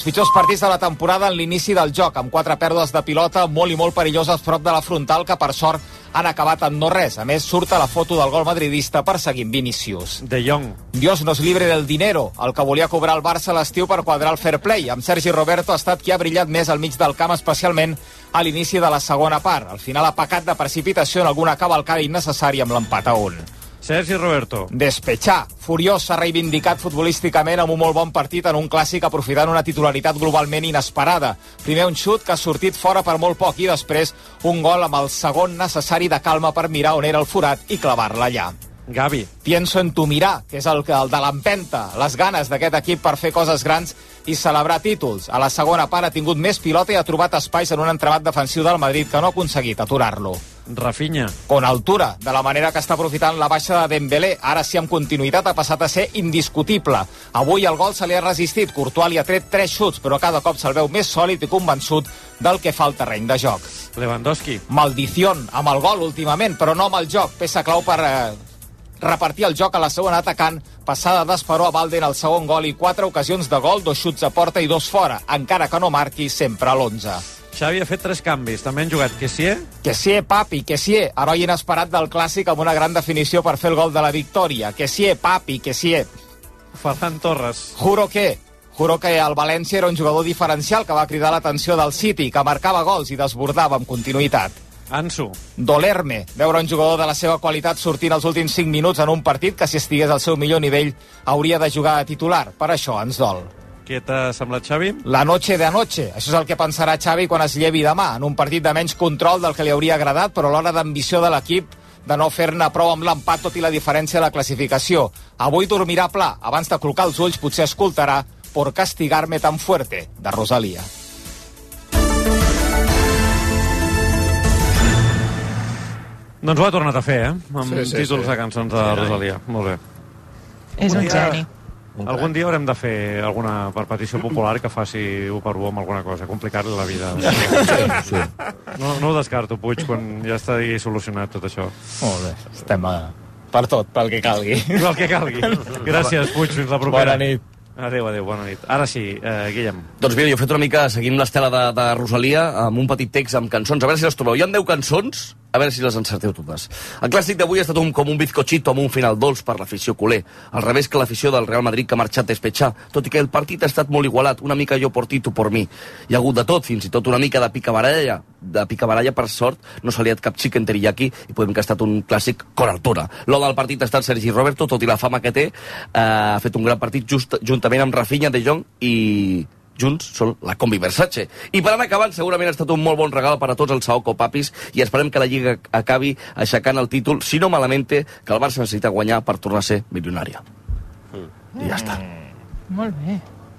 Els pitjors partits de la temporada en l'inici del joc, amb 4 pèrdues de pilota molt i molt perilloses prop de la frontal, que per sort han acabat en no res. A més, surt a la foto del gol madridista perseguint Vinícius. De Jong. Dios nos libre del dinero, el que volia cobrar el Barça a l'estiu per quadrar el fair play. Amb Sergi Roberto ha estat qui ha brillat més al mig del camp, especialment a l'inici de la segona part. Al final ha pecat de precipitació en alguna cavalcada innecessària amb l'empat a 1. Sergi Roberto. Despechar. Furiós s'ha reivindicat futbolísticament amb un molt bon partit en un clàssic, aprofitant una titularitat globalment inesperada. Primer un xut que ha sortit fora per molt poc i després un gol amb el segon necessari de calma per mirar on era el forat i clavar-la allà. Gavi. Pienso en tu mirar, que és el de l'empenta, les ganes d'aquest equip per fer coses grans i celebrar títols. A la segona part ha tingut més pilota i ha trobat espais en un entrebat defensiu del Madrid que no ha aconseguit aturar-lo. Rafinha. Con altura, de la manera que està aprofitant la baixa de Dembélé. Ara sí, amb continuïtat, ha passat a ser indiscutible. Avui el gol se li ha resistit. Courtois li ha tret 3 xuts, però cada cop se'l veu més sòlid i convençut del que fa el terreny de joc. Lewandowski. Maldición amb el gol últimament, però no amb el joc. Peça clau per repartir el joc a la segona atacant, passada d'Esperó a Balde en el segon gol i 4 ocasions de gol, 2 xuts a porta i 2 fora, encara que no marqui sempre a l'11. Xavi ha fet 3 canvis. També han jugat Kessié. Kessié, papi, Kessié. Heroi inesperat del clàssic amb una gran definició per fer el gol de la victòria. Kessié, papi, Kessié. Ferran Torres. Juro que el València era un jugador diferencial que va cridar l'atenció del City, que marcava gols i desbordava amb continuïtat. Ansu. Doler-me veure un jugador de la seva qualitat sortint els últims 5 minuts en un partit que, si estigués al seu millor nivell, hauria de jugar de titular. Per això ens dol. Què t'ha semblat, Xavi? La noche de anoche. Això és el que pensarà Xavi quan es llevi demà, en un partit de menys control del que li hauria agradat, però a l'hora d'ambició de l'equip de no fer-ne prou amb l'empat, tot i la diferència de la classificació. Avui dormirà pla. Abans de col·locar els ulls potser escoltarà Por castigarme tan fuerte, de Rosalía. Doncs ho ha tornat a fer, amb títols de cançons de Rosalía. Molt bé. És un geni. Algun dia haurem de fer alguna per petició popular que faci 1 per 1 amb alguna cosa, complicar-li la vida. Sí. No ho descarto, Puig, quan ja està solucionat tot això. Molt bé, estem per tot, pel que calgui. Pel que calgui. Gràcies, Puig, fins la propera. Bona nit. Adéu, bona nit. Ara sí, Guillem. Doncs mira, jo he fet una mica seguint l'estela de Rosalía amb un petit text amb cançons. A veure si les trobeu. Hi ha 10 cançons, a veure si les encerteu totes. El clàssic d'avui ha estat com un bizcochito amb un final dolç per l'afició culer. Al revés que l'afició del Real Madrid, que ha marxat despechar. Tot i que el partit ha estat molt igualat, una mica jo por ti, tu por mi. Hi ha hagut de tot, fins i tot una mica de picabaralla. De picabaralla, per sort, no s'ha liat cap chicken teriyaki i podem que ha estat un clàssic con altura. L'home del partit ha estat Sergi Roberto, tot i la fama que té, ha fet un gran partit juntament amb Rafinha, De Jong i junts són la combi Versace. I per anar acabant, segurament ha estat un molt bon regal per a tots els Saoko Papis i esperem que la Lliga acabi aixecant el títol, si no malamente, que el Barça necessita guanyar per tornar a ser milionària. I ja està. Molt bé.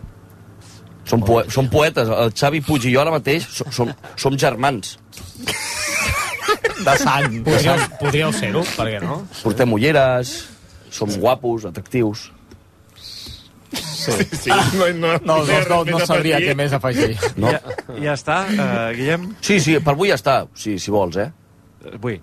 Som poetes. El Xavi Puig i jo ara mateix som germans. De sang. Podríeu ser-ho, per què no? Portem ulleres, som guapos, atractius. Sí. No sabria què més afegir. No? Ja està, Guillem? Sí, per avui ja està, si vols, Vull.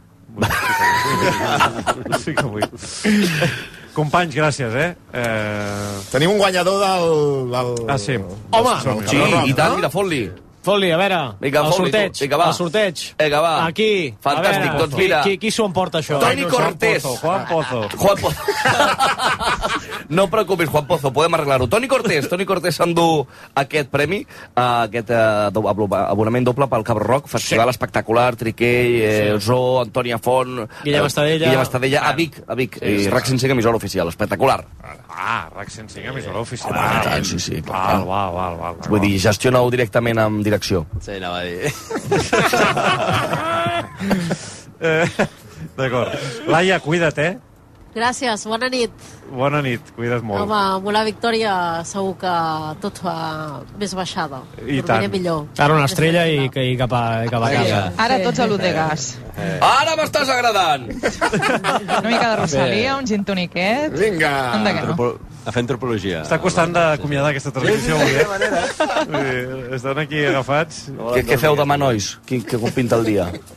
Sí que vull. Companys, gràcies, Tenim un guanyador del... Ah, sí. Home! Sí, i tant, mira, fot-li. Fot-li, a veure, Vinga, el fot-li, sorteig. vinga, va. El sorteig. Vinga, va. Aquí. Fantàstic, doncs mira. Qui s'ho emporta, això? Toni Cortés. Juan Pozo. No et preocupis, Juan Pozo, podem arreglar-ho. Toni Cortés s'endú aquest premi, aquest abonament doble pel Cabo Rock, festival espectacular, Triquell, Zoo, Antònia Font... Guillem Estadella. A Vic. I RAC 105, emissora oficial, espectacular. RAC 105, emissora oficial. Sí, Val. Vull dir, gestiona-ho directament amb direcció. Sí, anava a dir. D'acord. Laia, cuida't, Gràcies, bona nit. Bona nit, cuida't molt. Home, amb una victòria segur que tot fa més baixada. I dormiré tant. millor. Ara una estrella i cap a casa. Ara tots a l'U de gas. Ara m'estàs agradant! Una mica de Rosalia, un gin toniquet. Vinga! Anda que no. A fer antropologia. Està costant d'acomiadar aquesta transmissió avui, Estan aquí agafats. Què feu demà, nois? Com pinta el dia?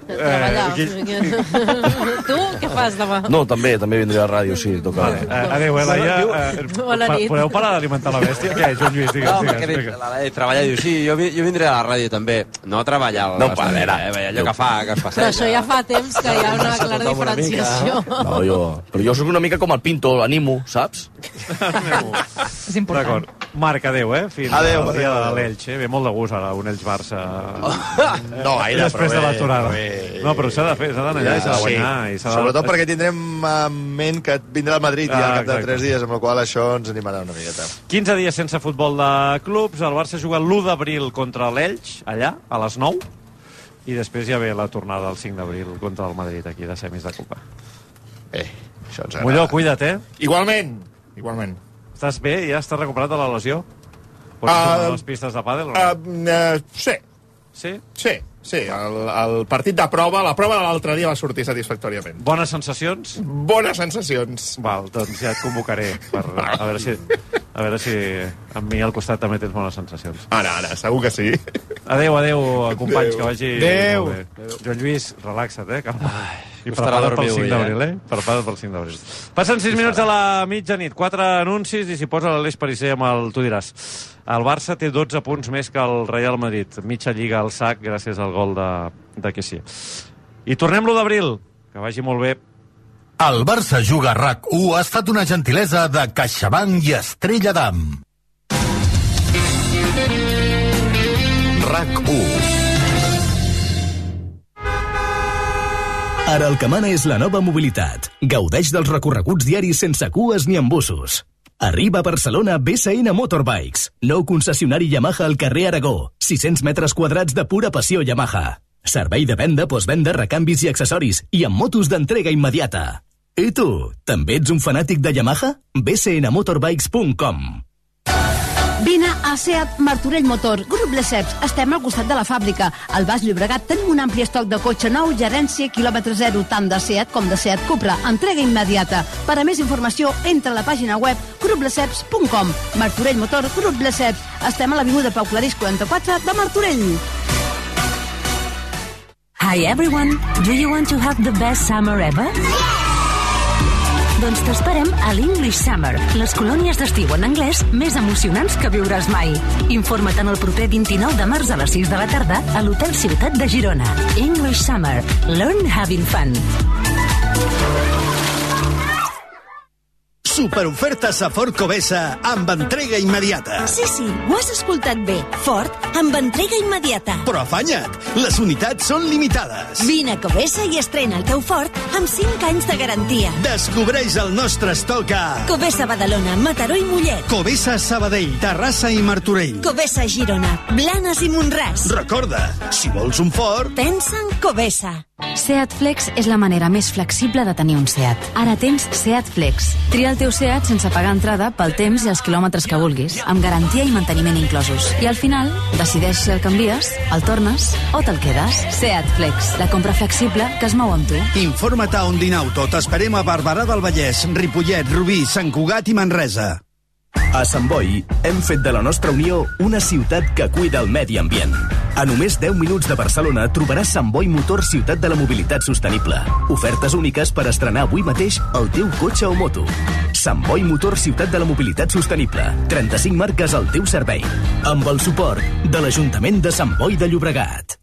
treballar. Tu què fas demà? No, també vindré a la ràdio, sí. Toca. Adéu, Laia. Bona nit. Podeu parar d'alimentar la bèstia? Què, Joan Lluís? Digues. La Laia treballa, diu, sí, jo vindré a la ràdio també. No a treballar. No, a veure. Allò que es passeja. Però això ja fa temps que hi ha una clara diferenciació. No, però jo soc una mica com el Pinto, l'animo, saps? És important. D'acord. Marc, adéu, Fins al dia de l'Elx, Ve molt de gust ara, un Elx-Barça. No gaire, després de l'aturada. No, però s'ha de fer, s'ha d'anar allà i s'ha de guanyar. Sobretot perquè tindrem en ment que vindrà al Madrid ja al cap de 3 dies, amb la qual això ens animarà una miqueta. 15 dies sense futbol de clubs. El Barça juga l'1 d'abril contra l'Elx, allà, a les 9. I després ja ve la tornada el 5 d'abril contra el Madrid, aquí, de semis de Copa. Això ens agrada. Molló, cuida't, Igualment. Estàs bé? Ja estàs recuperat de la lesió? Pots tornar a les pistes de pàdel o no? Sí. Sí? Sí, el partit de prova, la prova de l'altre dia va sortir satisfactòriament. Bones sensacions? Bones sensacions. Val, doncs ja et convocaré a veure si amb mi al costat també tens bones sensacions. Ara, segur que sí. Adéu, companys, que vagi Adéu. molt bé. Joan Lluís, relaxa't, calma. I costarà prepara't pel dormir 5 avui, d'abril, Prepara't pel 5 d'abril. Passen 6 minuts a la mitjanit, 4 anuncis i s'hi posa l'Aleix Pariser amb el Tu diràs. El Barça té 12 punts més que el Real Madrid. Mitja lliga al sac gràcies al gol de Kessie. I tornem l'1 d'abril. Que vagi molt bé. El Barça juga a RAC1 ha estat una gentilesa de CaixaBank i Estrella d'Am. RAC1. Ara el que mana és la nova mobilitat. Gaudeix dels recorreguts diaris sense cues ni embussos. Arriba a Barcelona BSN Motorbikes, nou concessionari Yamaha al carrer Aragó, 600 metres quadrats de pura passió Yamaha. Servei de venda, postvenda, recanvis i accessoris, i amb motos d'entrega immediata. I tu, també ets un fanàtic de Yamaha? bcnmotorbikes.com. Vine a SEAT Martorell Motor, Grup Lesseps. Estem al costat de la fàbrica. Al Baix Llobregat tenim un ampli estoc de cotxe nou, gerència, quilòmetre zero, tant de SEAT com de SEAT Cupra. Entrega immediata. Per a més informació, entra a la pàgina web gruplesseps.com. Martorell Motor, Grup Lesseps. Estem a l'avinguda Pau Clarís 44 de Martorell. Hi everyone, do you want to have the best summer ever? Doncs t'esperem a l'English Summer, les colònies d'estiu en anglès més emocionants que viuràs mai. Informa't en el proper 29 de març a les 6 de la tarda a l'Hotel Ciutat de Girona. English Summer. Learn having fun. Superofertes a Ford Covesa amb entrega immediata. Sí, ho has escoltat bé. Ford amb entrega immediata. Però afanya't, les unitats són limitades. Vine a Covesa i estrena el teu Ford amb 5 anys de garantia. Descobreix el nostre estoc a Covesa Badalona, Mataró i Mollet. Covesa Sabadell, Terrassa i Martorell. Covesa Girona, Blanes i Montràs. Recorda, si vols un Ford, pensa en Covesa. Seat Flex és la manera més flexible de tenir un Seat. Ara tens Seat Flex. Tria el teu Seat sense pagar entrada pel temps i els quilòmetres que vulguis, amb garantia i manteniment inclosos. I al final, decideix si el canvies, el tornes o te'l quedes. Seat Flex, la compra flexible que es mou amb tu. Informa't a Ondinauto. T'esperem a Barberà del Vallès, Ripollet, Rubí, Sant Cugat i Manresa. A Sant Boi hem fet de la nostra Unió una ciutat que cuida el medi ambient. A només 10 minuts de Barcelona trobaràs Sant Boi Motor Ciutat de la Mobilitat Sostenible. Ofertes úniques per estrenar avui mateix el teu cotxe o moto. Sant Boi Motor Ciutat de la Mobilitat Sostenible. 35 marques al teu servei. Amb el suport de l'Ajuntament de Sant Boi de Llobregat.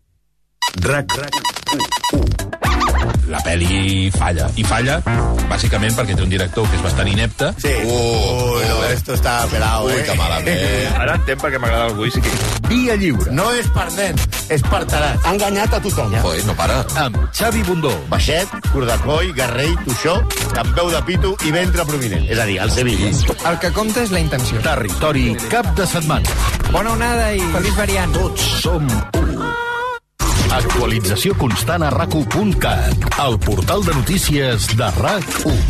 La pel·li falla. I falla, bàsicament, perquè té un director que és bastant inepte. Sí. Esto está pelado, Ui, que malament. Ara entenc perquè m'agrada el whisky. Via lliure. No és per nen, és per tarat. Ha enganyat a tothom. Pues no para. Amb Xavi Bundó. Baixet, cordecoll, garrell, toixó, amb peu de pito i ventre prominent. És a dir, el Sevilla. El que compta és la intenció. Territori cap de setmana. Bona onada i feliç variant. Tots som u. Actualització constant a RAC1.cat, el portal de notícies de RAC1.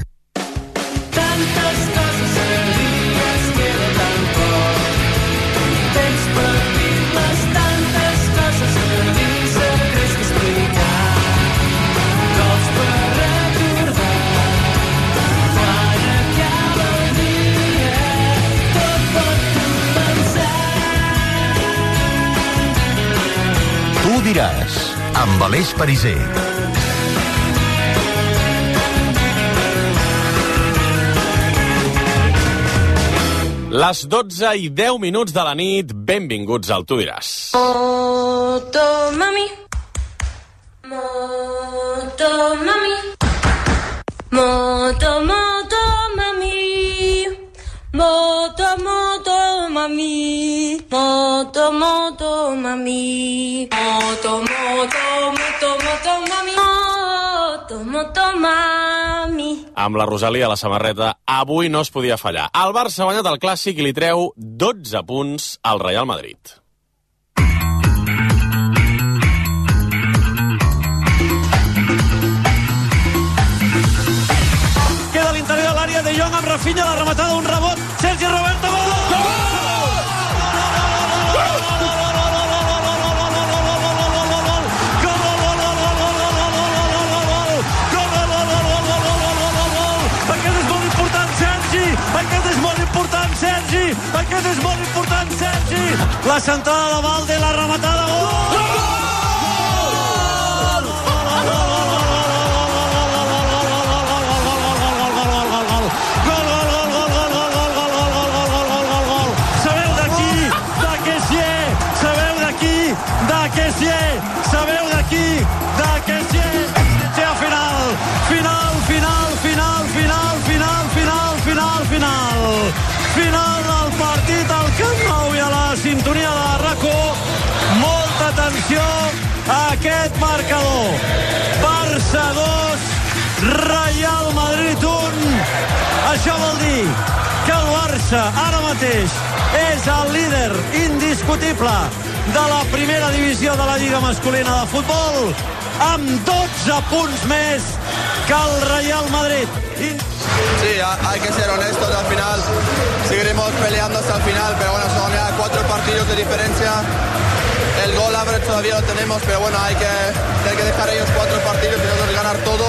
Tantes coses a dir, es queda tan poc. Temps per dir-les, tantes coses a dir, secrets que explicar. Cops per recordar, quan acaba el dia, tot pot començar. Tu diràs. amb Aleix Pariser. Les 12:10 de la nit, benvinguts al Tu diràs. Moto mami, moto mami, moto moto mami, moto moto mami, moto moto mami, moto moto moto moto mami, moto moto mami. Amb la Rosalia a la samarreta, avui no es podia fallar. El Barça ha guanyat el Clàssic i li treu 12 punts al Real Madrid. Queda a l'interior de l'àrea de Jong amb Rafinha, la rematada, un rebot, Sergi Roberto, gol! Aquest és molt important, Sergi! La centrada de Valde, la rematada, gol! Sabeu d'aquí, de Kessié! Sabeu d'aquí, de Kessié! Sabeu d'aquí, de Kessié! Ja final, final, final, final, final, final, final, final, final. Final del partit al Camp Nou i a la sintonia de RAC1. Molta atenció a aquest marcador. Barça 2, Real Madrid 1. Això vol dir que el Barça ara mateix és el líder indiscutible de la primera divisió de la Lliga Masculina de Futbol, amb 12 punts més que el Real Madrid. Sí, hay que ser honestos al final. Seguiremos peleando hasta el final, pero bueno, son ya 4 partidos de diferencia. El gol average todavía lo tenemos, pero bueno, hay que dejar ellos 4 partidos y nosotros ganar todo.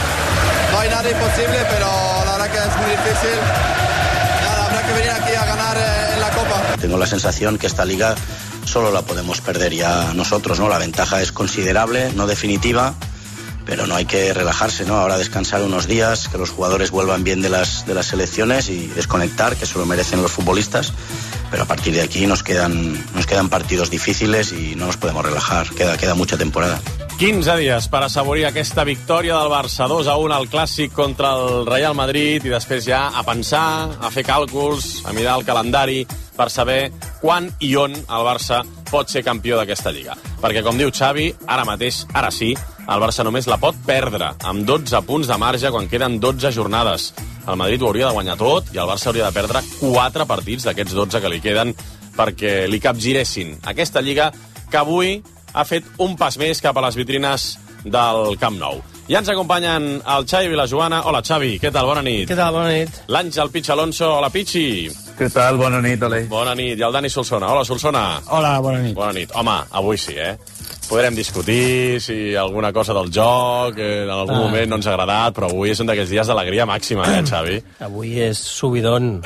No hay nada imposible, pero la verdad que es muy difícil. Nada, habrá que venir aquí a ganar en la Copa. Tengo la sensación que esta liga solo la podemos perder ya nosotros, ¿no? La ventaja es considerable, no definitiva, pero no hay que relajarse, ¿no? Ahora descansar unos días, que los jugadores vuelvan bien de las selecciones y desconectar, que eso lo merecen los futbolistas, pero a partir de aquí nos quedan partidos difíciles y no nos podemos relajar, queda mucha temporada. 15 dies per assaborir aquesta victòria del Barça 2-1 al Clàssic contra el Real Madrid i després ja a pensar, a fer càlculs, a mirar el calendari per saber quan i on el Barça pot ser campió d'aquesta Lliga. Perquè, com diu Xavi, ara mateix, ara sí, el Barça només la pot perdre amb 12 punts de marge quan queden 12 jornades. El Madrid ho hauria de guanyar tot i el Barça hauria de perdre 4 partits d'aquests 12 que li queden perquè li capgiressin aquesta Lliga que avui ha fet un pas més cap a les vitrines del Camp Nou. Ja ens acompanyen el Xavi Vilajoana. Hola, Xavi, què tal? Bona nit. Què tal? Bona nit. L'Àngel Pitx Alonso. Hola, Pitxi. Què tal? Bona nit, Aleix. Bona nit. I el Dani Solsona. Hola, Solsona. Hola, bona nit. Bona nit. Home, avui sí, Podrem discutir si alguna cosa del joc en algun moment no ens ha agradat, però avui és un d'aquests dies d'alegria màxima, Xavi? Avui és subidon.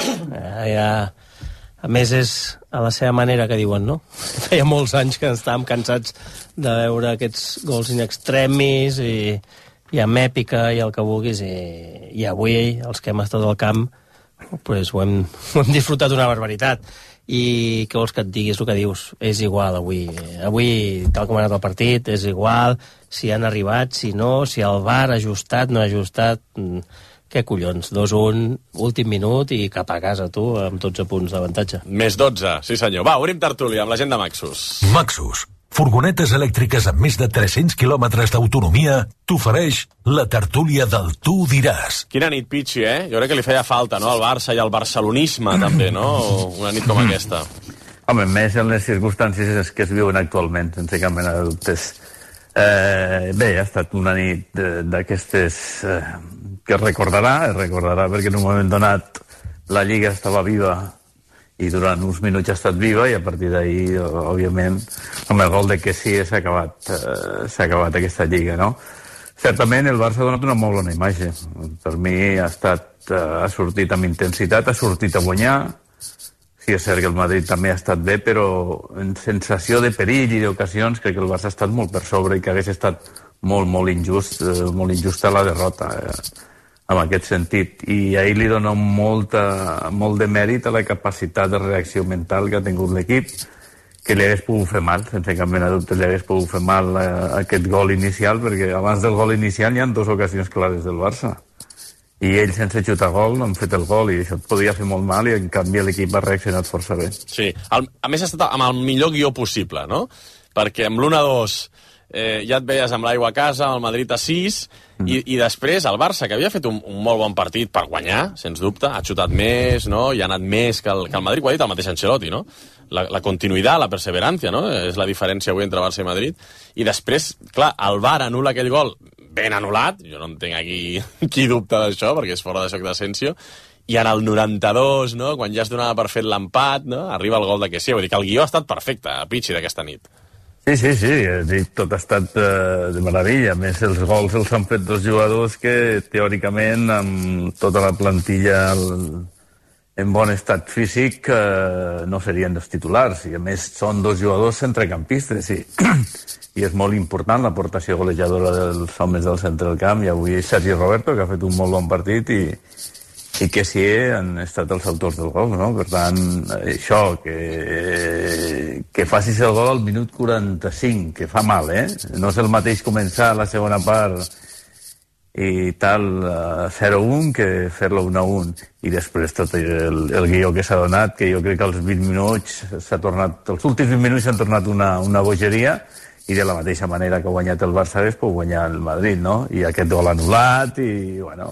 A més, és a la seva manera que diuen, no? Feia molts anys que estàvem cansats de veure aquests gols in extremis i amb èpica i el que vulguis. I avui, els que hem estat al camp, pues, ho hem disfrutat una barbaritat. I què vols que et digui? És el que dius. És igual avui. Avui, tal com ha anat el partit, és igual si han arribat, si no, si el VAR ha ajustat, no ha ajustat... Què collons? 2-1, últim minut i cap a casa, tu, amb 12 punts d'avantatge. Més 12, sí senyor. Va, obrim tertúlia amb la gent de Maxus. Maxus, furgonetes elèctriques amb més de 300 quilòmetres d'autonomia, t'ofereix la tertúlia del Tu diràs. Quina nit, Pitxi, Jo crec que li feia falta, no?, al Barça i al barcelonisme, també, no?, una nit com aquesta. Home, més en les circumstàncies que es viuen actualment, sense cap mena de dubtes. Bé, ha estat una nit d'aquestes... que recordarà perquè en un moment donat la Lliga estava viva i durant uns minuts ha estat viva i a partir d'ahir, òbviament, amb el gol de Kessié s'ha acabat aquesta Lliga, no? Certament el Barça ha donat una molt bona imatge. Per mi ha sortit amb intensitat, ha sortit a guanyar. Sí, és cert que el Madrid també ha estat bé, però en sensació de perill i d'ocasions crec que el Barça ha estat molt per sobre i que hagués estat molt injusta la derrota en aquest sentit. I ahir li dono molt de mèrit a la capacitat de reacció mental que ha tingut l'equip, que li hagués pogut fer mal, sense cap mena de dubte li hagués pogut fer mal aquest gol inicial, perquè abans del gol inicial hi ha 2 ocasions clares del Barça. I ells, sense xutar gol, han fet el gol, i això et podia fer molt mal, i en canvi l'equip ha reaccionat força bé. Sí, a més ha estat amb el millor guió possible, no? Perquè amb l'1-2 ja et veies amb l'aigua a casa, el Madrid a 6, i després el Barça, que havia fet un molt bon partit per guanyar, sens dubte, ha xutat més, no? I ha anat més que el Madrid, ho ha dit el mateix Ancelotti, no? La continuïtat, la perseverancia, no? És la diferència avui entre Barça i Madrid. I després, clar, el VAR anul·la aquell gol ben anul·lat, jo no entenc aquí qui dubta d'això, perquè és fora de joc d'Asensio, i en el 92, no? Quan ja es donava per fet l'empat, no? Arriba el gol de Kessie. Vull dir que el guió ha estat perfecte, a Pichi, d'aquesta nit. Sí, tot ha estat de meravella. A més, els gols els han fet 2 jugadors que, teòricament, amb tota la plantilla en bon estat físic, no serien dels titulars. I, a més, són 2 jugadors centrecampistes, sí. I és molt important l'aportació golejadora dels homes del centre del camp. I avui Sergi Roberto, que ha fet un molt bon partit, i que sí han estat els autors del gol, no? Per tant, això, que facis el gol al minut 45, que fa mal, No és el mateix començar la segona part i tal 0-1 que fer-lo 1-1. I després tot el guió que s'ha donat, que jo crec que als 20 minuts s'ha tornat, els últims 20 minuts s'han tornat una bogeria, i de la mateixa manera que ha guanyat el Barça hagués pot guanyar el Madrid, no? I aquest gol anul·lat, i, bueno,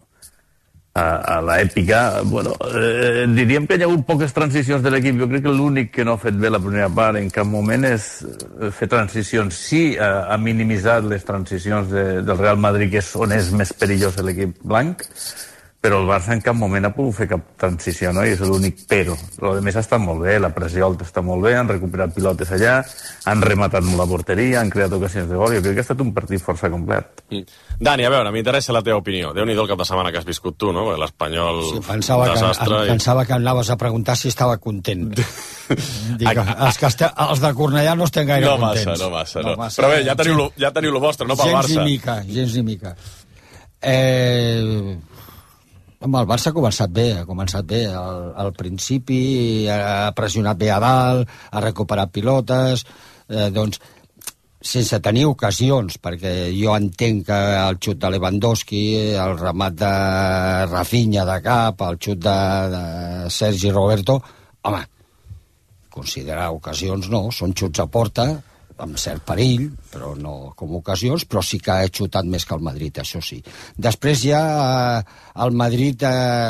a l'èpica, bueno, diríem que hi ha hagut poques transicions de l'equip. Jo crec que l'únic que no ha fet bé la primera part en cap moment és fer transicions. Sí, ha minimitzat les transicions del Real Madrid, que és on és més perillós l'equip blanc, però el Barça en cap moment ha pogut fer cap transició, no? I és l'únic però. Lo de més ha estat molt bé, la pressió alta està molt bé, han recuperat pilotes allà, han rematat molt la porteria, han creat ocasions de gol. Jo crec que ha estat un partit força complet. Dani, a veure, m'interessa la teva opinió. Déu-n'hi-do el cap de setmana que has viscut tu, no? L'Espanyol, sí, pensava que anaves a preguntar si estava content. Dic, els de Cornellà no estem gaire contents. No massa. Però bé, ja teniu lo vostre, no pel Barça. Gens ni mica. Home, el Barça ha començat bé. Al principi ha pressionat bé a dalt, ha recuperat pilotes, doncs sense tenir ocasions, perquè jo entenc que el xut de Lewandowski, el remat de Rafinha de cap, el xut de Sergi Roberto, home, considerar ocasions no, són xuts a porta, amb cert perill, però no com ocasions, però sí que ha xutat més que el Madrid, això sí. Després ja el Madrid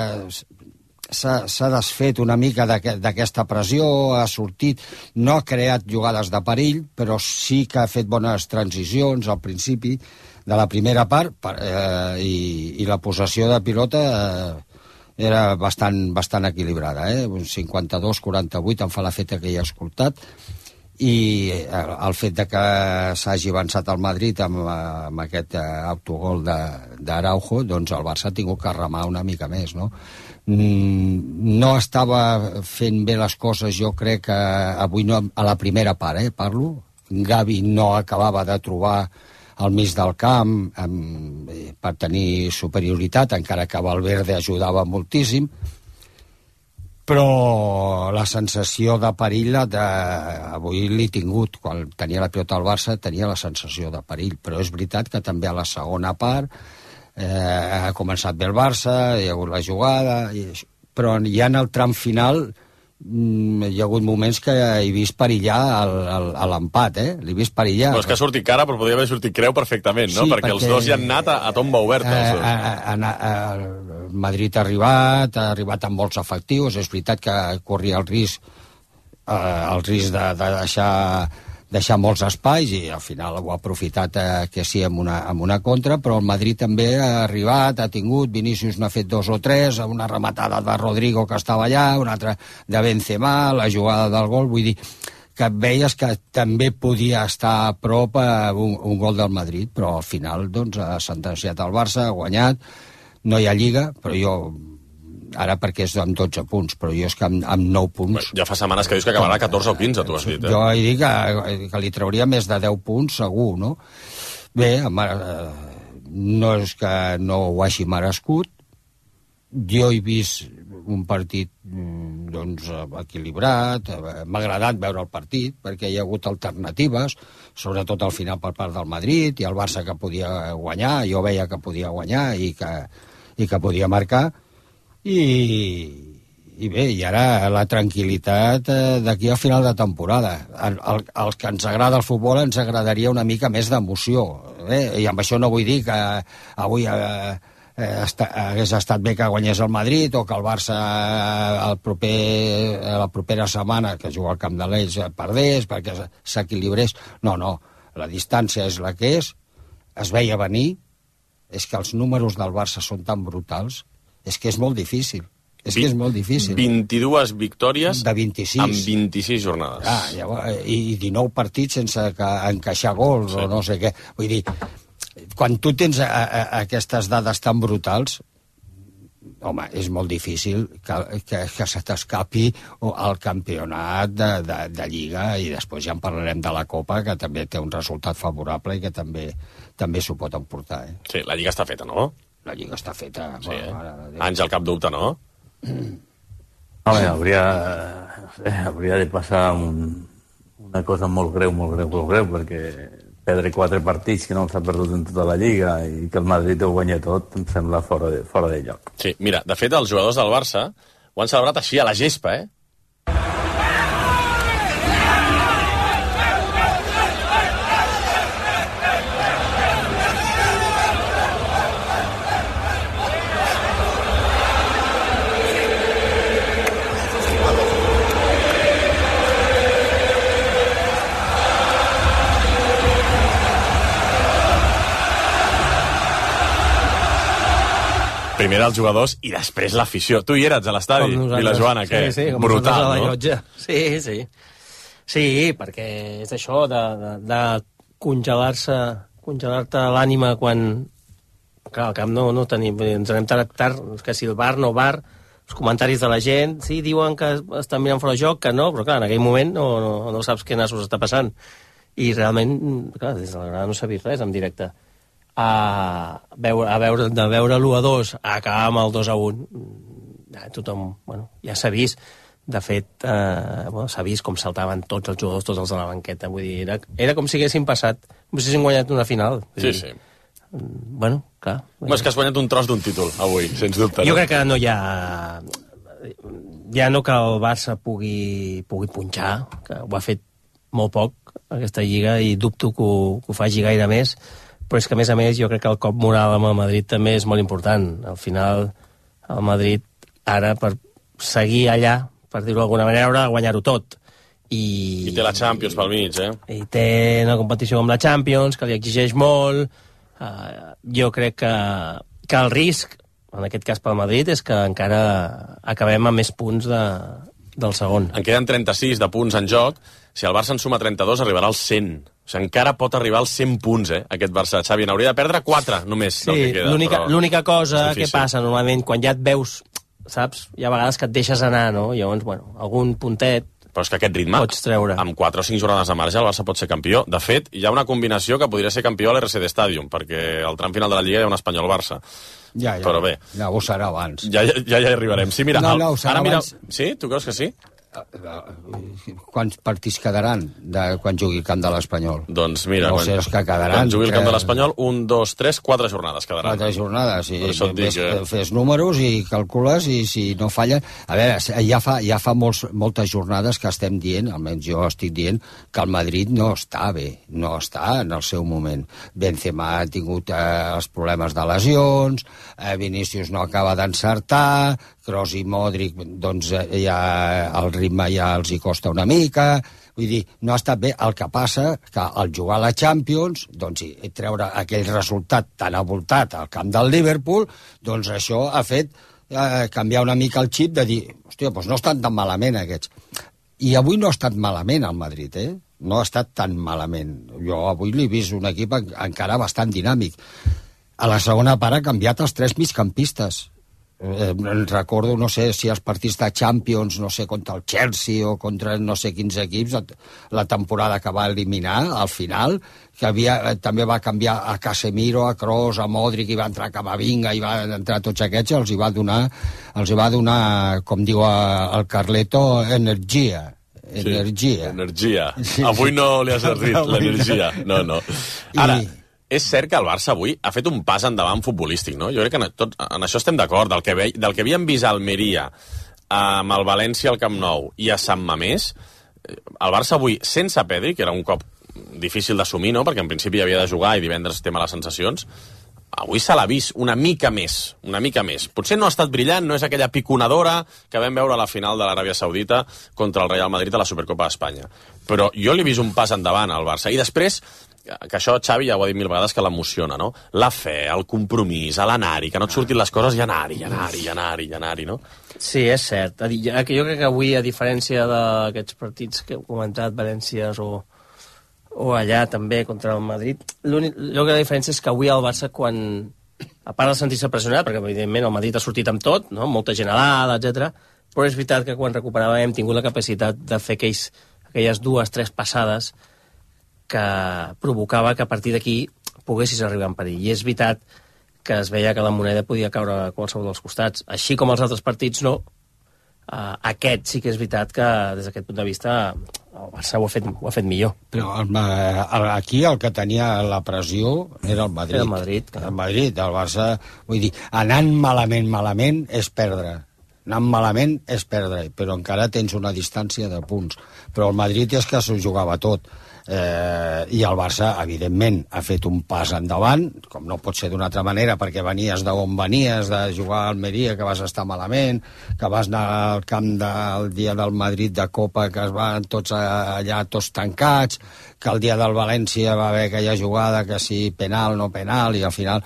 s'ha desfet una mica d'aquesta pressió, ha sortit, no ha creat jugades de perill, però sí que ha fet bones transicions al principi de la primera part, i la possessió de pilota era bastant equilibrada, un 52-48, em fa l'efecte que hi ha escoltat, i el fet de que s'hagi avançat al Madrid amb aquest autogol d'Araujo, doncs el Barça ha tingut que remar una mica més, no? No estava fent bé les coses, jo crec que avui no, a la primera part, parlo, Gavi no acabava de trobar al mig del camp per tenir superioritat, encara que Valverde ajudava moltíssim, però la sensació de perill avui l'he tingut. Quan tenia la pilota al Barça tenia la sensació de perill, però és veritat que també a la segona part ha començat bé el Barça, hi ha hagut la jugada, però ja en el tram final hi ha hagut moments que he vist perillar a l'empat, l'he vist perillar. Però és que ha sortit cara, però podria haver sortit creu perfectament, no? Sí, perquè els dos ja han anat a tomba oberta. El Madrid ha arribat amb molts efectius, és veritat que corria el risc de deixar molts espais, i al final ho ha aprofitat que sí amb una contra, però el Madrid també ha arribat, ha tingut, Vinícius n'ha fet 2 o 3, una rematada de Rodrigo que estava allà, una altra de Benzema, la jugada del gol, vull dir que veies que també podia estar a prop un gol del Madrid, però al final doncs ha sentenciat el Barça, ha guanyat, no hi ha Lliga, però jo ara perquè és amb 12 punts, però jo és que amb 9 punts... Ja fa setmanes que dius que acabarà 14 o 15, tu has dit, Jo he dit que li trauria més de 10 punts, segur, no? Bé, no és que no ho hagi merescut. Jo he vist un partit doncs, equilibrat, m'ha agradat veure el partit, perquè hi ha hagut alternatives, sobretot al final per part del Madrid, i el Barça que podia guanyar, jo veia que podia guanyar i que podia marcar, i bé, i ara la tranquil·litat d'aquí al final de temporada. Els que ens agrada el futbol ens agradaria una mica més d'emoció, i amb això no vull dir que avui hagués estat bé que guanyés el Madrid o que el Barça la propera setmana que juga al Camp de l'Ells perdés perquè s'equilibrés. No, la distància és la que és, es veia venir, és que els números del Barça són tan brutals, és que és molt difícil. És que és molt difícil. 22 victòries de 26. En 26 jornades. I 19 partits sense encaixar gols o no sé què. Vull dir, quan tu tens aquestes dades tan brutals, home, és molt difícil que se t'escapi el campionat de Lliga, i després ja en parlarem de la Copa, que també té un resultat favorable i que també s'ho pot emportar. Sí, la Lliga està feta, no? La Lliga està feta. Sí, Àngel, cap dubte, no? Home, hauria de passar una cosa molt greu, perquè perdre 4 partits que no els ha perdut en tota la Lliga i que el Madrid ho guanya tot, em sembla fora de lloc. Sí, mira, de fet, els jugadors del Barça ho han celebrat així, a la gespa, Primer els jugadors i després l'afició. Tu hi eres a l'estadi, Vilajoana, que brutal, no? Sí. Sí, perquè és això de congelar-te l'ànima quan... Clar, al camp no tenim... Ens anem tard, que si el bar, no bar, els comentaris de la gent, sí, diuen que estan mirant fora de joc, que no, però clar, en aquell moment no saps què nassos està passant. I realment, clar, des de la grada no s'ha vist res en directe. De veure l'1-2 a acabar amb el 2-1, tothom, ja s'ha vist. De fet, s'ha vist com saltaven tots els jugadors, tots els de la banqueta. Vull dir, era com si haguessin passat, com si haguessin guanyat una final. Sí. Clar. És que has guanyat un tros d'un títol, avui, sens dubte. Jo crec que no hi ha... Ja no que el Barça pugui punxar, que ho ha fet molt poc, aquesta Lliga, i dubto que ho faci gaire més, però és que, a més, jo crec que el cop moral amb el Madrid també és molt important. Al final, el Madrid, ara, per seguir allà, per dir-ho d'alguna manera, haurà de guanyar-ho tot. I té la Champions pel mig, I té una competició com la Champions, que li exigeix molt. Jo crec que el risc, en aquest cas pel Madrid, és que encara acabem amb més punts del segon. En queden 36 de punts en joc. Si el Barça en suma 32, arribarà als 100. O sigui, encara pot arribar als 100 punts, aquest Barça de Xavi. N'hauria de perdre 4, només, del que queda. L'única cosa que passa, normalment, quan ja et veus, saps, hi ha vegades que et deixes anar, no? Llavors, algun puntet... Però és que aquest ritme, amb 4 o 5 jornades de marge, el Barça pot ser campió. De fet, hi ha una combinació que podria ser campió a l'RCD Stadium, perquè al tram final de la Lliga hi ha un Espanyol-Barça. Però bé. Ja ho serà abans. Ja hi arribarem. Sí, mira, ho serà abans. Sí? Tu creus que sí? Quants partits quedaran quan jugui el camp de l'Espanyol? Doncs mira, no sé els que quedaran. Quan jugui el camp de l'Espanyol, 1, 2, 3, 4 jornades quedaran. 4 jornades, i fes números i calcules, i si no fallen... A veure, ja fa moltes jornades que estem dient, almenys jo estic dient, que el Madrid no està bé, no està en el seu moment. Benzema ha tingut els problemes de lesions, Vinícius no acaba d'encertar, Kroos i Modric, doncs ja el ritme ja els hi costa una mica, vull dir, no ha estat bé. El que passa que al jugar a la Champions, doncs, i treure aquell resultat tan avoltat al camp del Liverpool, doncs això ha fet canviar una mica el xip de dir, hòstia, doncs no estan tan malament aquests. I avui no ha estat malament el Madrid, no ha estat tan malament. Jo avui l'he vist un equip encara bastant dinàmic. A la segona part ha canviat els 3 migcampistes. Recordo, no sé si els partits de Champions, no sé, contra el Chelsea o contra no sé quins equips, la temporada que va eliminar, al final, que també va canviar a Casemiro, a Kroos, a Modric, i va entrar Camavinga, i va entrar tots aquests, els hi va donar, com diu el Carleto, energia. Energia. Sí. Avui no li has servit l'energia. No. Ara, és cert que el Barça avui ha fet un pas endavant futbolístic, no? Jo crec que en això estem d'acord. Del que havíem vist a Almeria, amb el València al Camp Nou i a Sant Mamés, el Barça avui, sense Pedri, que era un cop difícil d'assumir, no? Perquè en principi havia de jugar i divendres té males sensacions, avui se l'ha vist una mica més. Potser no ha estat brillant, no és aquella piconadora que vam veure a la final de l'Aràbia Saudita contra el Real Madrid a la Supercopa d'Espanya. Però jo li he vist un pas endavant al Barça. I després, que això Xavi ja ho ha dit mil vegades, que l'emociona, no? La fe, el compromís, l'anar-hi, que no et surtin les coses i anar-hi, no? Sí, és cert. Jo crec que avui, a diferència d'aquests partits que heu comentat, València o allà també contra el Madrid, la diferència és que avui el Barça, quan, a part de sentir-se pressionat, perquè evidentment el Madrid ha sortit amb tot, no? Molta gent a dalt, etc. Però és veritat que quan recuperàvem hem tingut la capacitat de fer aquelles 2-3 passades que provocava que a partir d'aquí poguessis arribar en perill. I és veritat que es veia que la moneda podia caure a qualsevol dels costats. Així com els altres partits no, aquest sí que és veritat que des d'aquest punt de vista el Barça ho ha fet millor. Però aquí el que tenia la pressió era el Madrid. Era el Madrid, clar. El Madrid, el Barça, vull dir, anant malament és perdre. Anant malament és perdre, però encara tens una distància de punts. Però el Madrid és que s'ho jugava tot. I el Barça, evidentment, ha fet un pas endavant, com no pot ser d'una altra manera, perquè venies d'on venies, de jugar a Almeria, que vas estar malament, que vas anar al camp del dia del Madrid de Copa, que es van tots allà, tots tancats, que el dia del València va haver aquella jugada, que si penal, no penal, i al final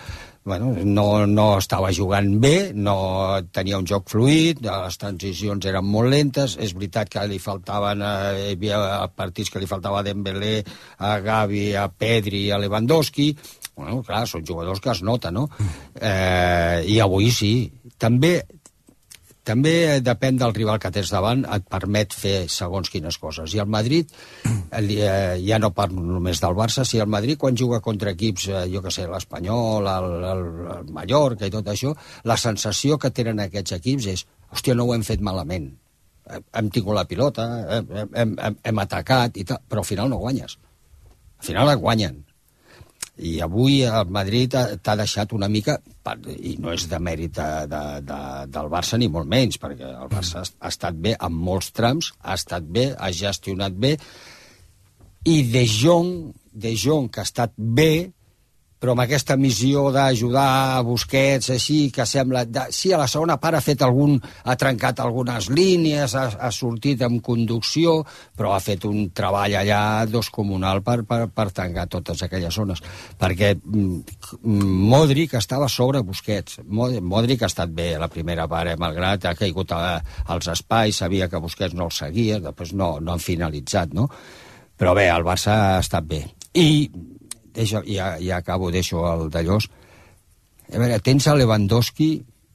no estava jugant bé, no tenia un joc fluid, les transicions eren molt lentes, és veritat que li faltaven, hi havia partits que li faltava a Dembélé, a Gavi, a Pedri, a Lewandowski, clar, són jugadors que es nota, no? I avui sí. També depèn del rival que tens davant, et permet fer segons quines coses. I el Madrid, ja no parlo només del Barça, si el Madrid quan juga contra equips, jo que sé, l'Espanyol, el Mallorca i tot això, la sensació que tenen aquests equips és, hòstia, no ho hem fet malament. Hem tingut la pilota, hem atacat, i tal, però al final no guanyes. Al final et guanyen. I avui el Madrid t'ha deixat una mica, i no és de mèrit del Barça ni molt menys, perquè el Barça ha estat bé en molts trams, ha estat bé, ha gestionat bé, i De Jong, que ha estat bé, però amb aquesta missió d'ajudar a Busquets, així, que sembla... Sí, a la segona part ha trencat algunes línies, ha sortit amb conducció, però ha fet un treball allà descomunal per tancar totes aquelles zones. Perquè Modric estava sobre Busquets. Modric ha estat bé a la primera part, malgrat ha caigut als espais, sabia que Busquets no el seguia, després no han finalitzat, no? Però bé, el Barça ha estat bé. I ja acabo, deixo el d'allòs. A veure, tens a Lewandowski,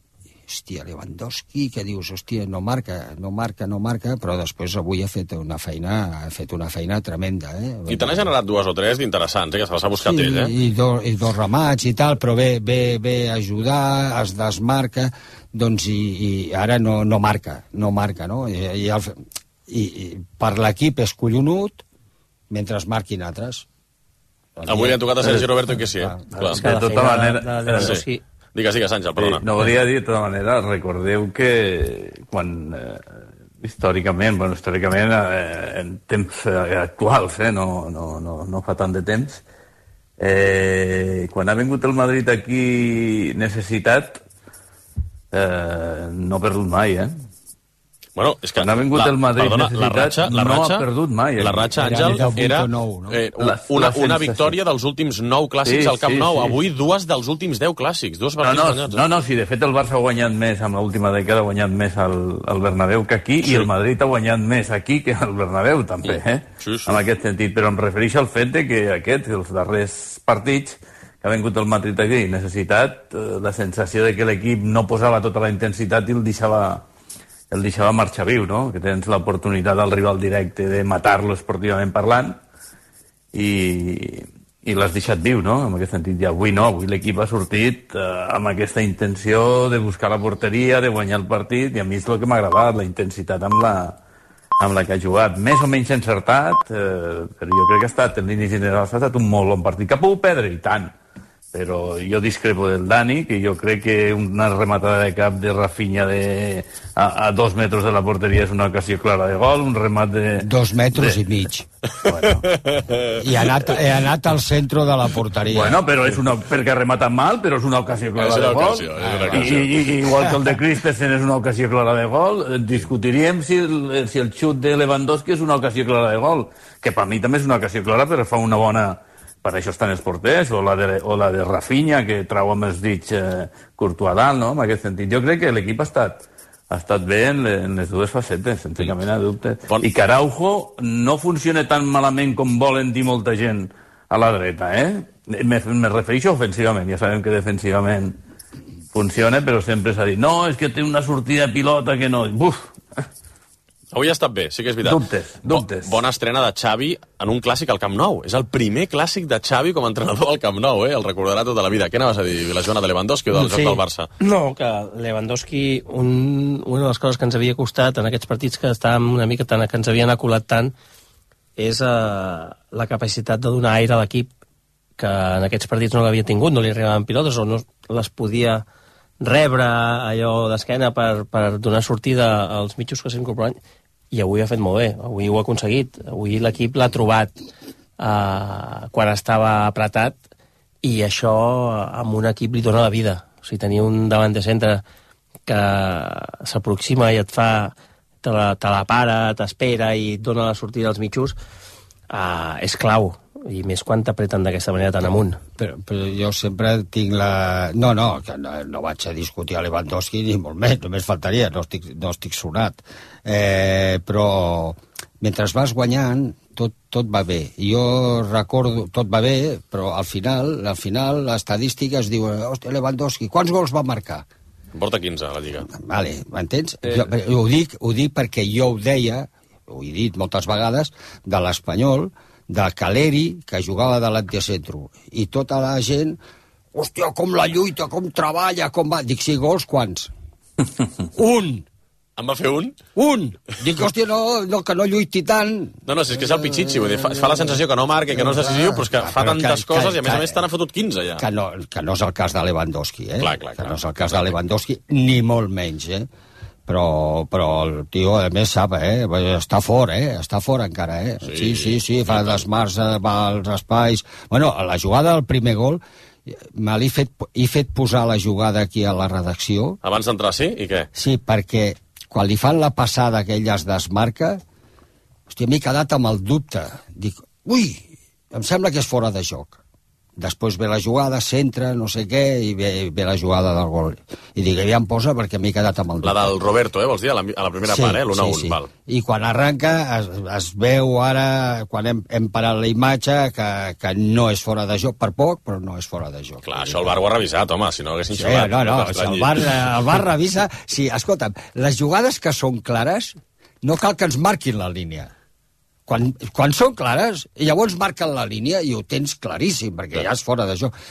que dius, hòstia, no marca, però després avui ha fet una feina tremenda, I te n'ha generat 2 o 3 d'interessants, que se les ha buscat ell, I dos remats i tal, però ve a ajudar, es desmarca, doncs, i ara no marca, no? I per l'equip és collonut, mentre es marquin altres. Avui li ha tocat a Sergi Roberto i que sí, De tota manera... Digues, Àngel, perdona. No, volia dir, de tota manera, recordeu que quan, històricament, en temps actuals, no fa tant de temps, quan ha vingut el Madrid aquí necessitat, no ha perdut mai, Bueno, és que quan ha vingut el Madrid necessitat, no ha perdut mai. La ratxa, Àngel, era una victòria dels últims 9 clàssics al Camp Nou. Avui 2 dels últims 10 clàssics. No, sí, de fet el Barça ha guanyat més, amb l'última dècada ha guanyat més al Bernabéu que aquí, i el Madrid ha guanyat més aquí que al Bernabéu, també, en aquest sentit. Però em refereixo al fet que els darrers partits que ha vingut el Madrid aquí, necessitat, la sensació de que l'equip no posava tota la intensitat i el deixava marxar viu, no? Que tens l'oportunitat al rival directe de matar-lo esportivament parlant i l'has deixat viu, no? En aquest sentit, i avui no, avui l'equip ha sortit amb aquesta intenció de buscar la porteria, de guanyar el partit, i a mi és el que m'ha agradat, la intensitat amb la que ha jugat. Més o menys encertat, però jo crec que ha estat, en línies generals, ha estat un molt bon partit, que ha pogut perdre, i tant. Però jo discrepo del Dani, que jo crec que una rematada de cap de Rafinha a 2 metres de la porteria és una ocasió clara de gol, un remat de... 2 metres i mig. Bueno. I ha anat al centre de la porteria. Bueno, però és perquè ha rematat mal, però és una ocasió clara de gol. I igual que el de Christensen és una ocasió clara de gol, discutiríem si el xut de Lewandowski és una ocasió clara de gol, que per mi també és una ocasió clara, però fa una bona... Per això estan els porters, o la de Rafinha, que trau amb els dits Courtois dalt, no? En aquest sentit. Jo crec que l'equip ha estat bé en les dues facetes, sense cap mena de dubte. I que Araujo no funciona tan malament com volen dir molta gent a la dreta, Me refereixo ofensivament, ja sabem que defensivament funciona, però sempre s'ha dit, no, és que té una sortida de pilota que no... Buf! Avui ha estat bé, sí que és veritat. Dubtes. Bona estrena de Xavi en un clàssic al Camp Nou. És el primer clàssic de Xavi com a entrenador al Camp Nou, El recordarà tota la vida. Què anaves a dir, la Joana de Lewandowski o del joc del Barça? No, que Lewandowski, una de les coses que ens havia costat en aquests partits que estàvem una mica tant, que ens havien aculat tant, és la capacitat de donar aire a l'equip, que en aquests partits no l'havia tingut, no li arribaven pilotes o no les podia rebre allò d'esquena per donar sortida als mitjos que s'incorporen, i avui ho ha fet molt bé, avui ho ha aconseguit, avui l'equip l'ha trobat quan estava apretat, i això amb un equip li dona la vida. O sigui, tenir un davant de centre que s'aproxima i et fa, te la para, t'espera i et dona la sortida als mitjos, és clau, i més quan t'apreten d'aquesta manera tan amunt. Però jo sempre tinc la... No vaig a discutir a Lewandowski ni molt més, només faltaria, no estic sonat. Però mentre vas guanyant tot va bé. Jo recordo, tot va bé, però al final l'estadística es diu, hòstia, Lewandowski, quants gols va marcar? Porta 15 a la Lliga. Vale, m'entens? Ho dic perquè jo ho deia, ho he dit moltes vegades, de l'Espanyol, de Caleri, que jugava de l'anticentro, i tota la gent, hòstia, com la lluita, com treballa, com va... Dic, sí, gols, quants? Un! En va fer un? Un! Dic, hòstia, no, que no lluiti tant. No, si és que és el Pichichi, vull dir, fa la sensació que no marca, que no és decisiu, però és que fa tantes coses i a més te n'ha fotut 15 ja. Que no és el cas de Lewandowski, Clar. Que no és el cas de Lewandowski, ni molt menys, Però el tio, a més, sap, està fort, està fort encara, Sí, fa desmarcs, va als espais... Bueno, la jugada del primer gol, he fet posar la jugada aquí a la redacció. Abans d'entrar, sí? I què? Sí, perquè quan li fan la passada que ella es desmarca, hòstia, m'he quedat amb el dubte. Dic, ui, em sembla que és fora de joc. Després ve la jugada, centra, no sé què, i ve la jugada del gol. I dic, ja em posa perquè m'he quedat amb el dubte. La del Roberto, vols dir? A la primera part, l'1-1. Sí. Val. I quan arranca es veu ara, quan hem parat la imatge, que no és fora de joc, per poc, però no és fora de joc. Clar, això el VAR ho ha revisat, home, si no haguessin xulat. El VAR revisa... Sí, escolta'm, les jugades que són clares, no cal que ens marquin la línia. Quan són clares, llavors marquen la línia i ho tens claríssim, perquè ja és fora de joc.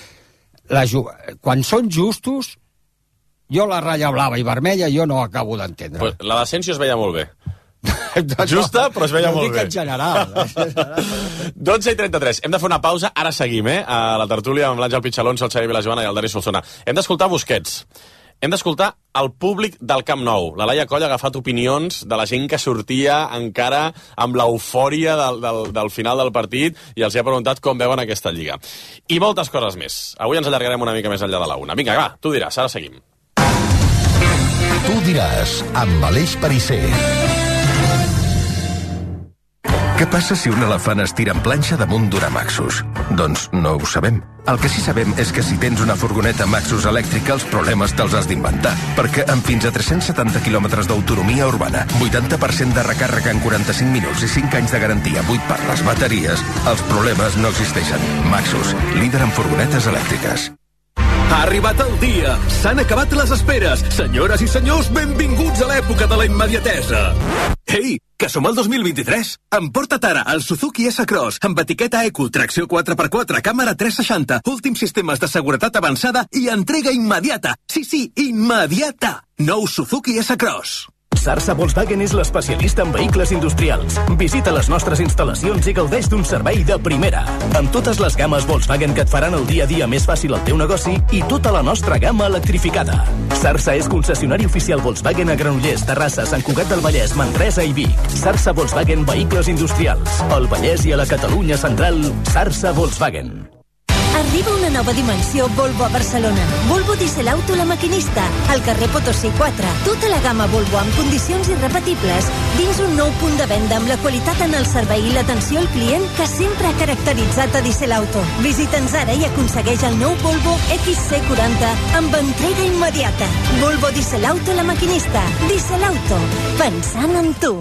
Quan són justos, jo la ratlla blava i vermella jo no acabo d'entendre. Pues la d'Asensio es veia molt bé. Justa, però es veia molt bé. En general. 12:33. Hem de fer una pausa, ara seguim, a la tertúlia amb l'Àngel Pitxalons, el Xavi Vilajoana i el Dani Solsona. Hem d'escoltar Busquets. Hem d'escoltar el públic del Camp Nou. La Laia Coll ha agafat opinions de la gent que sortia encara amb l'eufòria del final del partit i els ha preguntat com veuen aquesta lliga. I moltes coses més. Avui ens allargarem una mica més enllà de la una. Vinga, va, tu diràs, ara seguim. Tu diràs, amb Aleix Perisser. Què passa si un elefant es tira en planxa damunt d'una Maxus? Doncs no ho sabem. El que sí sabem és que si tens una furgoneta Maxus elèctrica, els problemes te'ls has d'inventar. Perquè amb fins a 370 quilòmetres d'autonomia urbana, 80% de recàrrega en 45 minuts i 5 anys de garantia buit per les bateries, els problemes no existeixen. Maxus, líder en furgonetes elèctriques. Ha arribat el dia! S'han acabat les esperes! Senyores i senyors, benvinguts a l'època de la immediatesa! Ei, que som al 2023! Emporta't ara el Suzuki S-Cross amb etiqueta Eco, tracció 4x4, càmera 360, últims sistemes de seguretat avançada i entrega immediata! Sí, immediata! Nou Suzuki S-Cross. Sarsa Volkswagen és l'especialista en vehicles industrials. Visita les nostres instal·lacions i gaudeix d'un servei de primera. Amb totes les games Volkswagen que et faran el dia a dia més fàcil al teu negoci i tota la nostra gamma electrificada. Sarsa és concessionari oficial Volkswagen a Granollers, Terrassa, Sant Cugat del Vallès, Manresa i Vic. Sarsa Volkswagen Vehicles Industrials. Al Vallès i a la Catalunya Central, Sarsa Volkswagen. Arriba una nova dimensió Volvo a Barcelona. Volvo Dieselauto La Maquinista, al carrer Potosí 4. Tota la gamma Volvo amb condicions irrepetibles dins un nou punt de venda amb la qualitat en el servei i l'atenció al client que sempre ha caracteritzat a Dieselauto. Visita'ns ara i aconsegueix el nou Volvo XC40 amb entrega immediata. Volvo Dieselauto La Maquinista. Dieselauto, pensant en tu.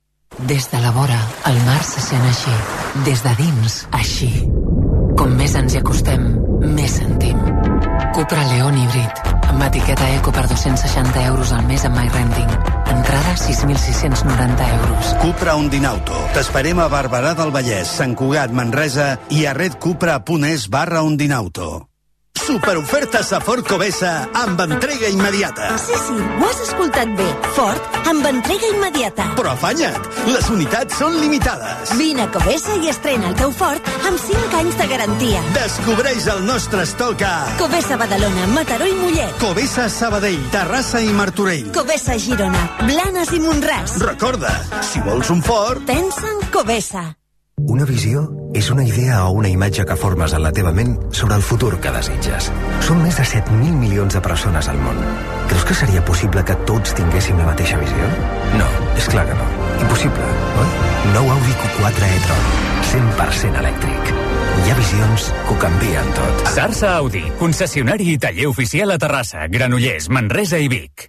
Des de la vora, el mar se sent així. Des de dins, així. Com més ens hi acostem, més sentim. Cupra León híbrid, amb etiqueta Eco per 260 euros al mes amb MyRenting. Entrada 6.690 euros. Cupra Ondinauto. T'esperem a Barberà del Vallès, Sant Cugat, Manresa i a redcupra.es/Ondinauto. Superofertes a Ford Covesa amb entrega immediata. Sí, ho has escoltat bé. Ford amb entrega immediata. Però afanya't, les unitats són limitades. Vine a Covesa i estrena el teu Ford amb 5 anys de garantia. Descobreix el nostre estoc a Covesa Badalona, Mataró i Mollet. Covesa Sabadell, Terrassa i Martorell. Covesa Girona, Blanes i Mont-ras. Recorda, si vols un Ford, pensa en Covesa. Una visió és una idea o una imatge que formes en la teva ment sobre el futur que desitges. Són més de 7.000 milions de persones al món. Creus que seria possible que tots tinguéssim la mateixa visió? No, és clar que no. Impossible, oi? Nou Audi Q4 e-tron, 100% elèctric. Hi ha visions que ho canvien tot. Sarsa Audi, concessionari i taller oficial a Terrassa, Granollers, Manresa i Vic.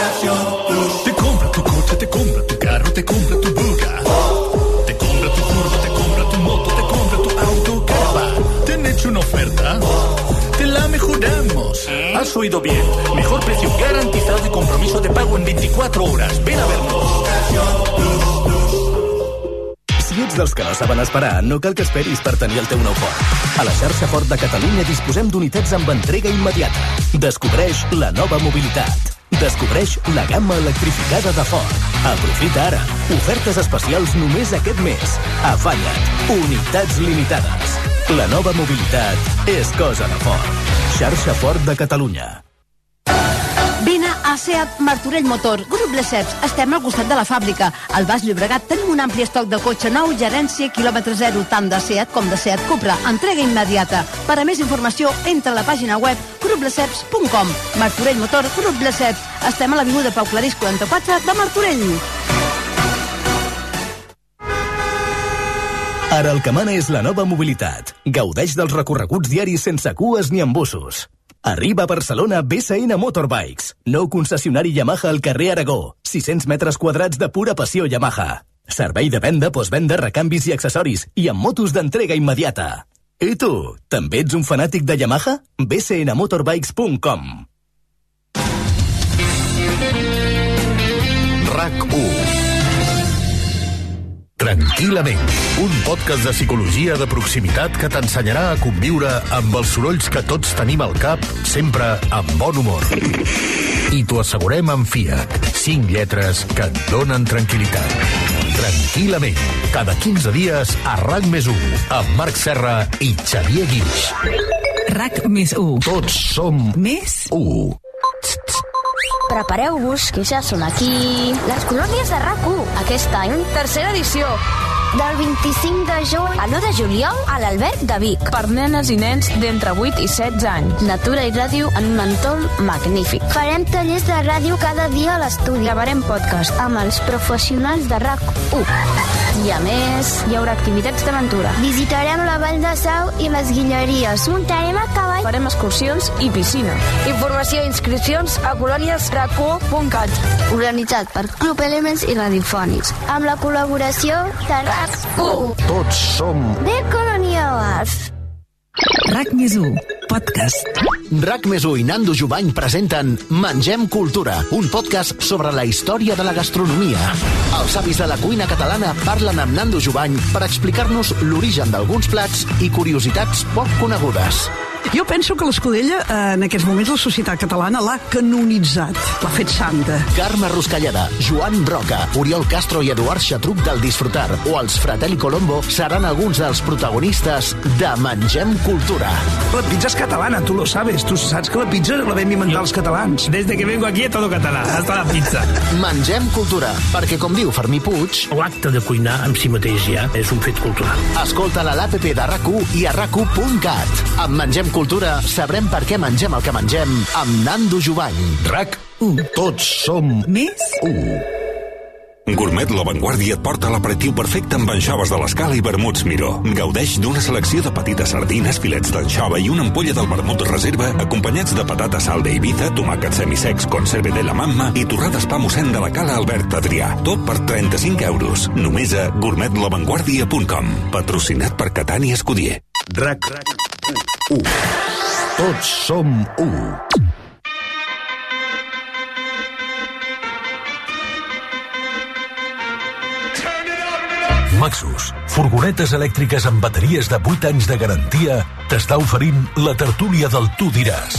Te compra tu coche, te compra tu carro, te compra tu buga. Te compra tu curva, te compra tu moto, te compra tu auto, caravan. ¿Te han hecho una oferta? Te la mejoramos. Has oído bien. Mejor precio garantizado y compromiso de pago en 24 horas. Ven a vernos. Si ets dels que no saben esperar, no cal que esperis per tenir el teu nou Ford. A la xarxa Ford de Catalunya disposem d'unitats amb entrega immediata. Descobreix la nova mobilitat. Descobreix la gamma electrificada de Ford. Aprofita ara. Ofertes especials només aquest mes. Afanya't. Unitats limitades. La nova mobilitat és cosa de Ford. Xarxa Ford de Catalunya. Vine a SEAT Martorell Motor, Grup Lesseps. Estem al costat de la fàbrica. Al Baix Llobregat tenim un ampli estoc de cotxe nou, gerència, quilòmetre zero, tant de SEAT com de SEAT Cupra. Entrega immediata. Per a més informació, entra a la pàgina web gruplesseps.com. Martorell Motor, Grup Lesseps. Estem a l'avinguda Pau Clarís 44 de Martorell. Ara el que mana és la nova mobilitat. Gaudeix dels recorreguts diaris sense cues ni embussos. Arriba a Barcelona BSN Motorbikes. Nou concessionari Yamaha al carrer Aragó. 600 metres quadrats de pura passió Yamaha. Servei de venda, postvenda, recanvis i accessoris. I amb motos d'entrega immediata. I tu, també ets un fanàtic de Yamaha? bsnmotorbikes.com. RAC1. Tranquil·lament, un podcast de psicologia de proximitat que t'ensenyarà a conviure amb els sorolls que tots tenim al cap, sempre amb bon humor. I t'ho assegurem amb Fiat. 5 lletres que et donen tranquil·litat. Tranquil·lament, cada 15 dies a RAC+1, amb Marc Serra i Xavier Guix. RAC+1. Tots som més 1. Prepareu-vos, que ja són aquí les colònies de RAC1. Aquest any, tercera edició. del 25 de juny a l'1 de juliol a l'Alberg de Vic. Per nenes i nens d'entre 8 i 16 anys. Natura i ràdio en un entorn magnífic. Farem tallers de ràdio cada dia a l'estudi. Gravarem podcast amb els professionals de RAC1. I a més, hi haurà activitats d'aventura. Visitarem la Vall de Sau i les Guilleries. Muntarem a cavall. Farem excursions i piscina. Informació i inscripcions a colòniesrac1.cat. Organitzat per Club Elements i Radiofònics. Amb la col·laboració de RAC1. Tots som de Colònia Bars. RAC+1, podcast. RAC+1 i Nando Jubany presenten Mengem Cultura, un podcast sobre la història de la gastronomia. Els avis de la cuina catalana parlen amb Nando Jubany per explicar-nos l'origen d'alguns plats i curiositats poc conegudes. Jo penso que l'Escudella, en aquests moments, la societat catalana l'ha canonitzat, l'ha fet santa. Carme Ruscalleda, Joan Roca, Oriol Castro i Eduard Xatruc del Disfrutar o els Fratelli Colombo seran alguns dels protagonistes de Mengem Cultura. La pizza és catalana, tu lo sabes. Tu saps que la pizza la vam inventar els catalans. Desde que vengo aquí és tot català, hasta la pizza. Mengem Cultura, perquè com diu Fermí Puig... L'acte de cuinar en si mateix ja és un fet cultural. Escolta-la a l'APP de RAC1 i a RAC1.cat. Amb Mengem Cultura sabrem per què mengem el que mengem amb Nando Jubany. RAC1. Tots som més 1. Gourmet La Vanguardia et porta l'aperitiu perfecte amb anxoves de l'Escala i vermuts Miró. Gaudeix d'una selecció de petites sardines, filets d'anxova i una ampolla del vermut reserva acompanyats de patata sal d'Ibiza, tomàquets semisecs, conserve de la mamma i torrades pa mossèn de la Cala Albert Adrià. Tot per 35 euros. Només a gourmetlavanguardia.com. Patrocinat per Catània Escudier. RAC1. Tots som 1. Maxus, furgonetes elèctriques amb bateries de 8 anys de garantia, t'està oferint la tertúlia del Tu diràs.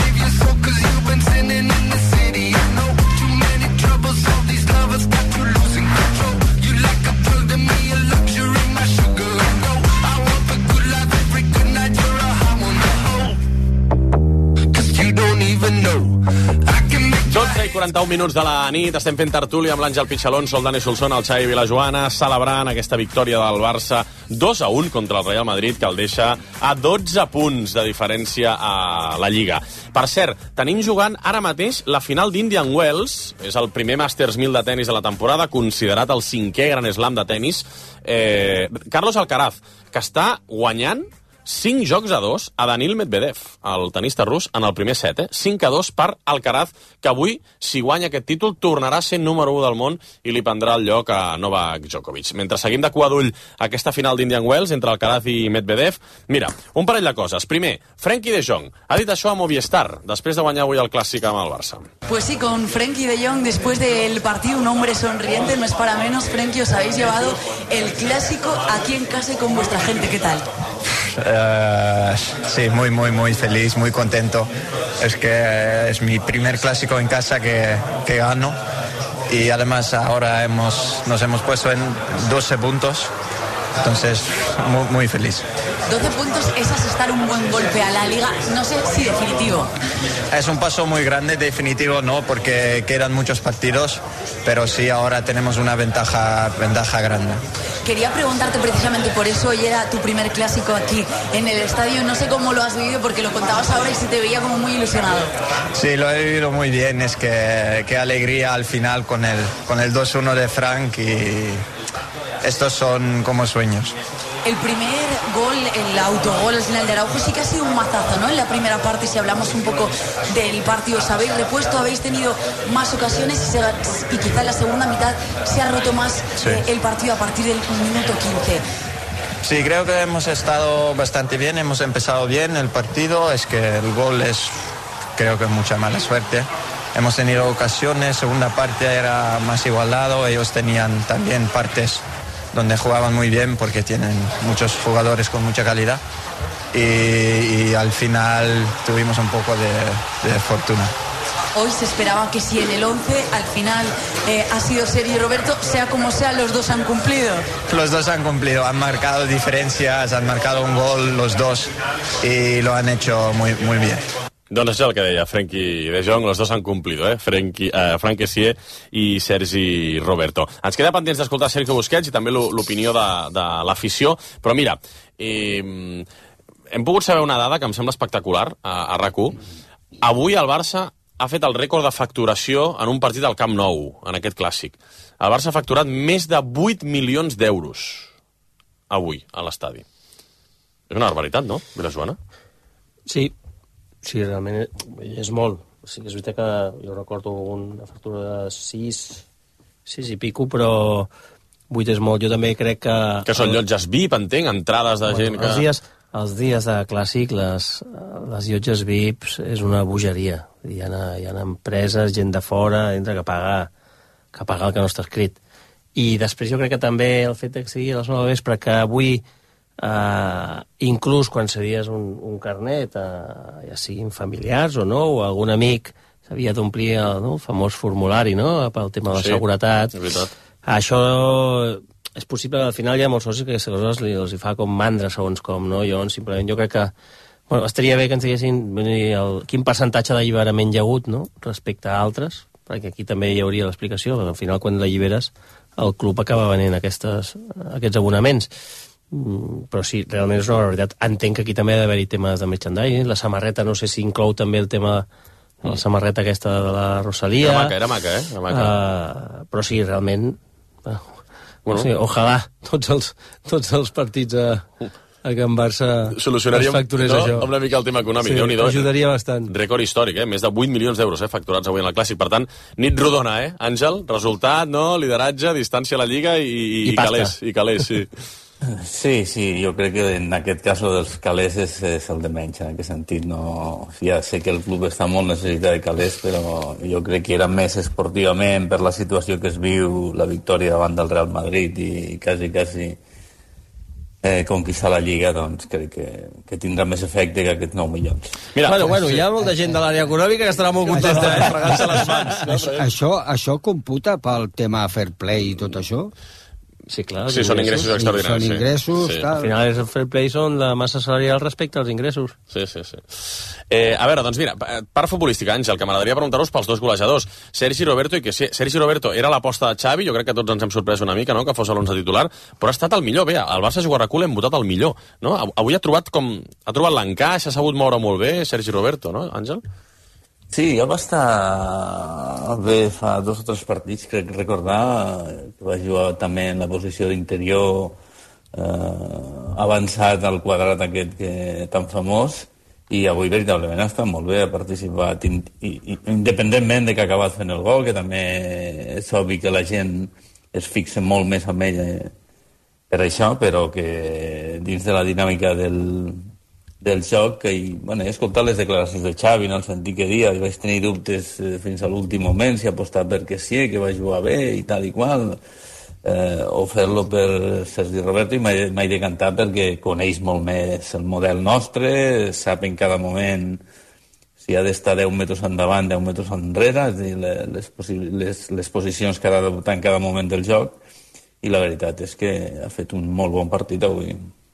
I 41 minuts de la nit, estem fent tertúlia amb l'Àngel Pichalonso, el Dani Solsona, el Xavi Vilajoana, celebrant aquesta victòria del Barça 2-1 contra el Real Madrid, que el deixa a 12 punts de diferència a la Lliga. Per cert, tenim jugant ara mateix la final d'Indian Wells, és el primer Masters 1000 de tennis de la temporada, considerat el 5è Gran Slam de tennis. Carlos Alcaraz, que està guanyant 5 jocs a 2 a Daniil Medvedev, el tenista rus, en el primer set. 5-2 per Alcaraz, que avui, si guanya aquest títol, tornarà a ser número 1 del món i li prendrà el lloc a Novak Djokovic. Mentre seguim de cua d'ull aquesta final d'Indian Wells entre Alcaraz i Medvedev, mira, un parell de coses. Primer, Frenkie de Jong ha dit això a Movistar, després de guanyar avui el Clàssic amb el Barça. Pues sí, con Frenkie de Jong, después del partido, un hombre sonriente, no es para menos. Frenkie, os habéis llevado el Clásico aquí en casa y con vuestra gente, ¿qué tal? Sí, muy feliz, muy contento. Es que es mi primer clásico en casa que gano y además ahora nos hemos puesto en 12 puntos, entonces muy feliz. 12 puntos es asestar un buen golpe a la Liga, no sé si definitivo. Es un paso muy grande, definitivo no, porque quedan muchos partidos, pero sí ahora tenemos una ventaja grande. Quería preguntarte precisamente por eso, hoy era tu primer clásico aquí en el estadio, no sé cómo lo has vivido porque lo contabas ahora y se te veía como muy ilusionado. Sí, lo he vivido muy bien, es que qué alegría al final con el 2-1 de Frank y estos son como sueños. El primer gol, el autogol al final de Araujo, sí que ha sido un mazazo, ¿no? En la primera parte, si hablamos un poco del partido, os habéis repuesto, habéis tenido más ocasiones y quizá en la segunda mitad se ha roto más el partido a partir del minuto 15. Sí, creo que hemos estado bastante bien, hemos empezado bien el partido, es que el gol es, creo que mucha mala suerte. Hemos tenido ocasiones, segunda parte era más igualado, ellos tenían también partes donde jugaban muy bien porque tienen muchos jugadores con mucha calidad y al final tuvimos un poco de fortuna. Hoy se esperaba que si en el 11 al final ha sido Sergi Roberto, sea como sea, los dos han cumplido. Los dos han cumplido, han marcado diferencias, han marcado un gol los dos y lo han hecho muy bien. Doncs és el que deia Frenkie de Jong, els dos han complido, Frank Kessié i Sergi Roberto. Ens queda pendents d'escoltar Sergio Busquets i també l'opinió de l'afició, però mira, hem pogut saber una dada que em sembla espectacular a RAC1. Avui el Barça ha fet el rècord de facturació en un partit al Camp Nou, en aquest clàssic. El Barça ha facturat més de 8 milions d'euros avui a l'estadi. És una barbaritat, no, Vilajoana? Sí, realment és molt. O sigui, és veritat que jo recordo una factura de 6 i pico, però 8 és molt. Jo també crec que... Que són llotges VIP, entenc, entrades de gent que... Els dies de clàssic, les llotges VIP és una bogeria. Hi ha empreses, gent de fora, entra que paga el que no està escrit. I després jo crec que també el fet que sigui a les 9 del vespre, que avui... inclús quan cedies un carnet, ja siguin familiars o no, o algun amic s'havia d'omplir el famós formulari, no?, pel tema de la seguretat. Això és possible que al final hi ha molts socis que aquestes coses els hi fa com mandra, segons com, no? Jo crec que estaria bé que ens diguessin quin percentatge d'alliberament hi ha hagut, no?, respecte a altres, perquè aquí també hi hauria l'explicació, perquè al final quan l'alliberes el club acaba venent aquests abonaments. Però sí, realment és una barbaritat. Entenc que aquí també ha d'haver-hi temes de merchandising, la samarreta, no sé si inclou també el tema de la samarreta aquesta de la Rosalía. Era maca. Però sí, realment ojalà tots els partits a Can Barça solucionaríem això. Una mica el tema econòmic. Sí, ajudaria bastant. Rècord històric, més de 8 milions d'euros facturats avui en el Clàssic. Per tant, nit rodona, Àngel? Resultat, lideratge, distància a la Lliga i calés, sí. Sí, jo crec que en aquest cas dels calés és el de menys, en aquest sentit. No, ja sé que el club està molt necessitat de calés, però jo crec que era més esportivament per la situació que es viu la victòria davant del Real Madrid i quasi conquistar la Lliga, doncs crec que tindrà més efecte que aquests 9 milions. Bueno, hi ha molta gent de l'àrea econòmica que estarà molt contenta, fregant-se les mans. Això computa pel tema fair play i tot això? Sí, clar. Sí, són ingressos extraordinaris. Són ingressos, Al final el fair play són la massa salarial respecte als ingressos. Sí. A veure, doncs mira, part futbolística, Àngel, que m'agradaria preguntar-vos pels dos golejadors, Sergi Roberto i Kessié. Sergi Roberto era l'aposta de Xavi, jo crec que tots ens hem sorprès una mica, no?, que fos l'11 titular, però ha estat el millor. Bé, el Barça jugar a RAC1 l'hem votat el millor, no? Avui ha trobat l'encaix, ha sabut moure molt bé Sergi Roberto, no, Àngel? Sí, ja va estar bé fa 2 o 3 partits, crec recordar, que va jugar també en la posició d'interior avançat al quadrat aquest tan famós, i avui veritablement ha estat molt bé, ha participat independentment de que ha acabat fent el gol, que també és obvi que la gent es fixa molt més en ell per això, però que dins de la dinàmica del joc, he escoltat les declaracions de Xavi en el sentit que dia, i vaig tenir dubtes fins a l'últim moment si apostar per Kessié, que va jugar bé i tal i qual, o fer-lo per Sergi Roberto, i m'he decantat perquè coneix molt més el model nostre, sap en cada moment si ha d'estar 10 metres endavant, 10 metres enrere, és a dir, les posicions que ha d'adoptar en cada moment del joc, i la veritat és que ha fet un molt bon partit avui.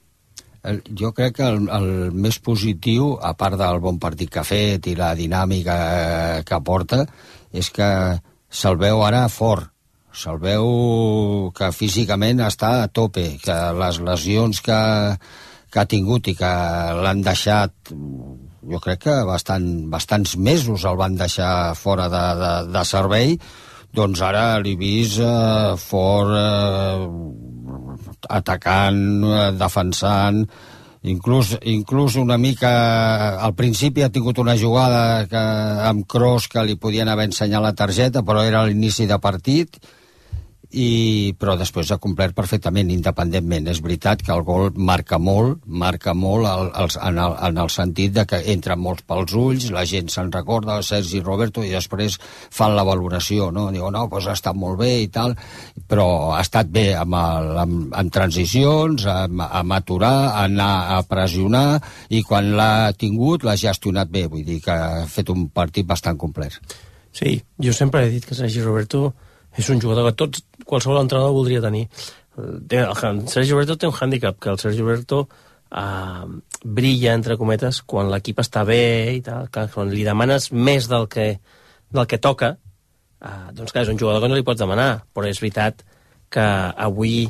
Jo crec que el més positiu, a part del bon partit que ha fet i la dinàmica que aporta, és que se'l veu ara fort, se'l veu que físicament està a tope, que les lesions que ha tingut i que l'han deixat, jo crec que bastants mesos el van deixar fora de servei, doncs ara l'he vist fort, atacant, defensant, inclús una mica al principi ha tingut una jugada amb Kroos que li podien haver ensenyat la targeta, però era a l'inici de partit, però després ha complert perfectament, independentment. És veritat que el gol marca molt en el sentit de que entra molts pels ulls, la gent se'n recorda, Sergi Roberto, i després fan la valoració, no? Diu, no, doncs ha estat molt bé i tal, però ha estat bé en transicions, amb aturar, anar a pressionar, i quan l'ha tingut l'ha gestionat bé, vull dir que ha fet un partit bastant complet. Sí, jo sempre he dit que Sergi Roberto és un jugador que qualsevol entrenador voldria tenir. El Sergi Roberto té un hàndicap, que el Sergi Roberto brilla, entre cometes, quan l'equip està bé i tal, que quan li demanes més del que toca, doncs clar, és un jugador que no li pots demanar, però és veritat que avui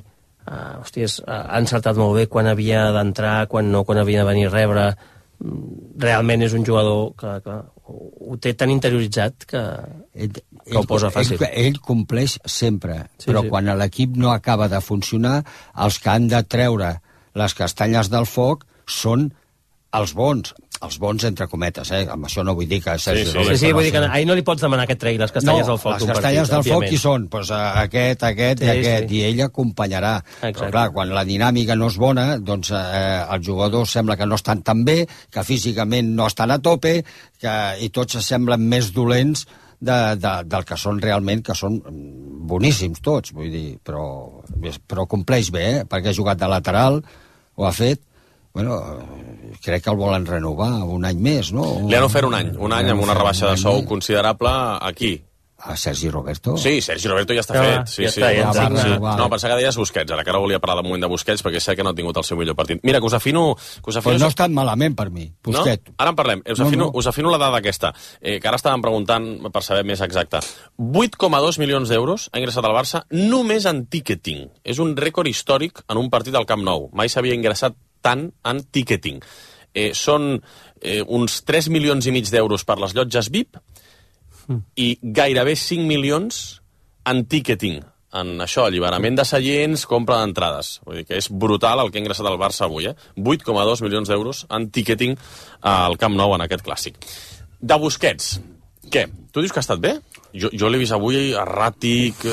ha encertat molt bé quan havia d'entrar, quan no, quan havia de venir a rebre. Realment és un jugador que ho té tan interioritzat que ho posa fàcil. Ell compleix sempre, però quan l'equip no acaba de funcionar, els que han de treure les castanyes del foc són els bons entre cometes, amb això no vull dir que Sergi Roberto... Sí, vull dir que ahir no li pots demanar que tregui les castanyes del foc d'un partit. Les castanyes del foc qui són? Doncs aquest i aquest, i ell acompanyarà. Però clar, quan la dinàmica no és bona, doncs els jugadors sembla que no estan tan bé, que físicament no estan a tope, i tots semblen més dolents del que són realment, que són boníssims tots, vull dir, però compleix bé, perquè ha jugat de lateral, ho ha fet. Bueno, crec que el volen renovar un any més, no? Li han ofert un any amb una rebaixa de sou considerable aquí. A Sergi Roberto? Sí, Sergi Roberto ja està fet. Sí. No, pensava que deies Busquets, ara que ara volia parlar de moment de Busquets, perquè sé que no ha tingut el seu millor partit. Mira, que us afino... Però no ha estat malament per mi, Busquets. No? Ara en parlem. Us afino la dada aquesta, que ara estàvem preguntant per saber més exacta. 8,2 milions d'euros ha ingressat al Barça només en ticketing. És un rècord històric en un partit del Camp Nou. Mai s'havia ingressat tant en ticketing. Són uns 3 milions i mig d'euros per les llotges VIP i gairebé 5 milions en ticketing. En això, alliberament de seients, compra d'entrades. Vull dir que és brutal el que ha ingressat al Barça avui. 8,2 milions d'euros en ticketing al Camp Nou en aquest clàssic. De Busquets, què? Tu dius que ha estat bé? Jo l'he vist avui erràtic...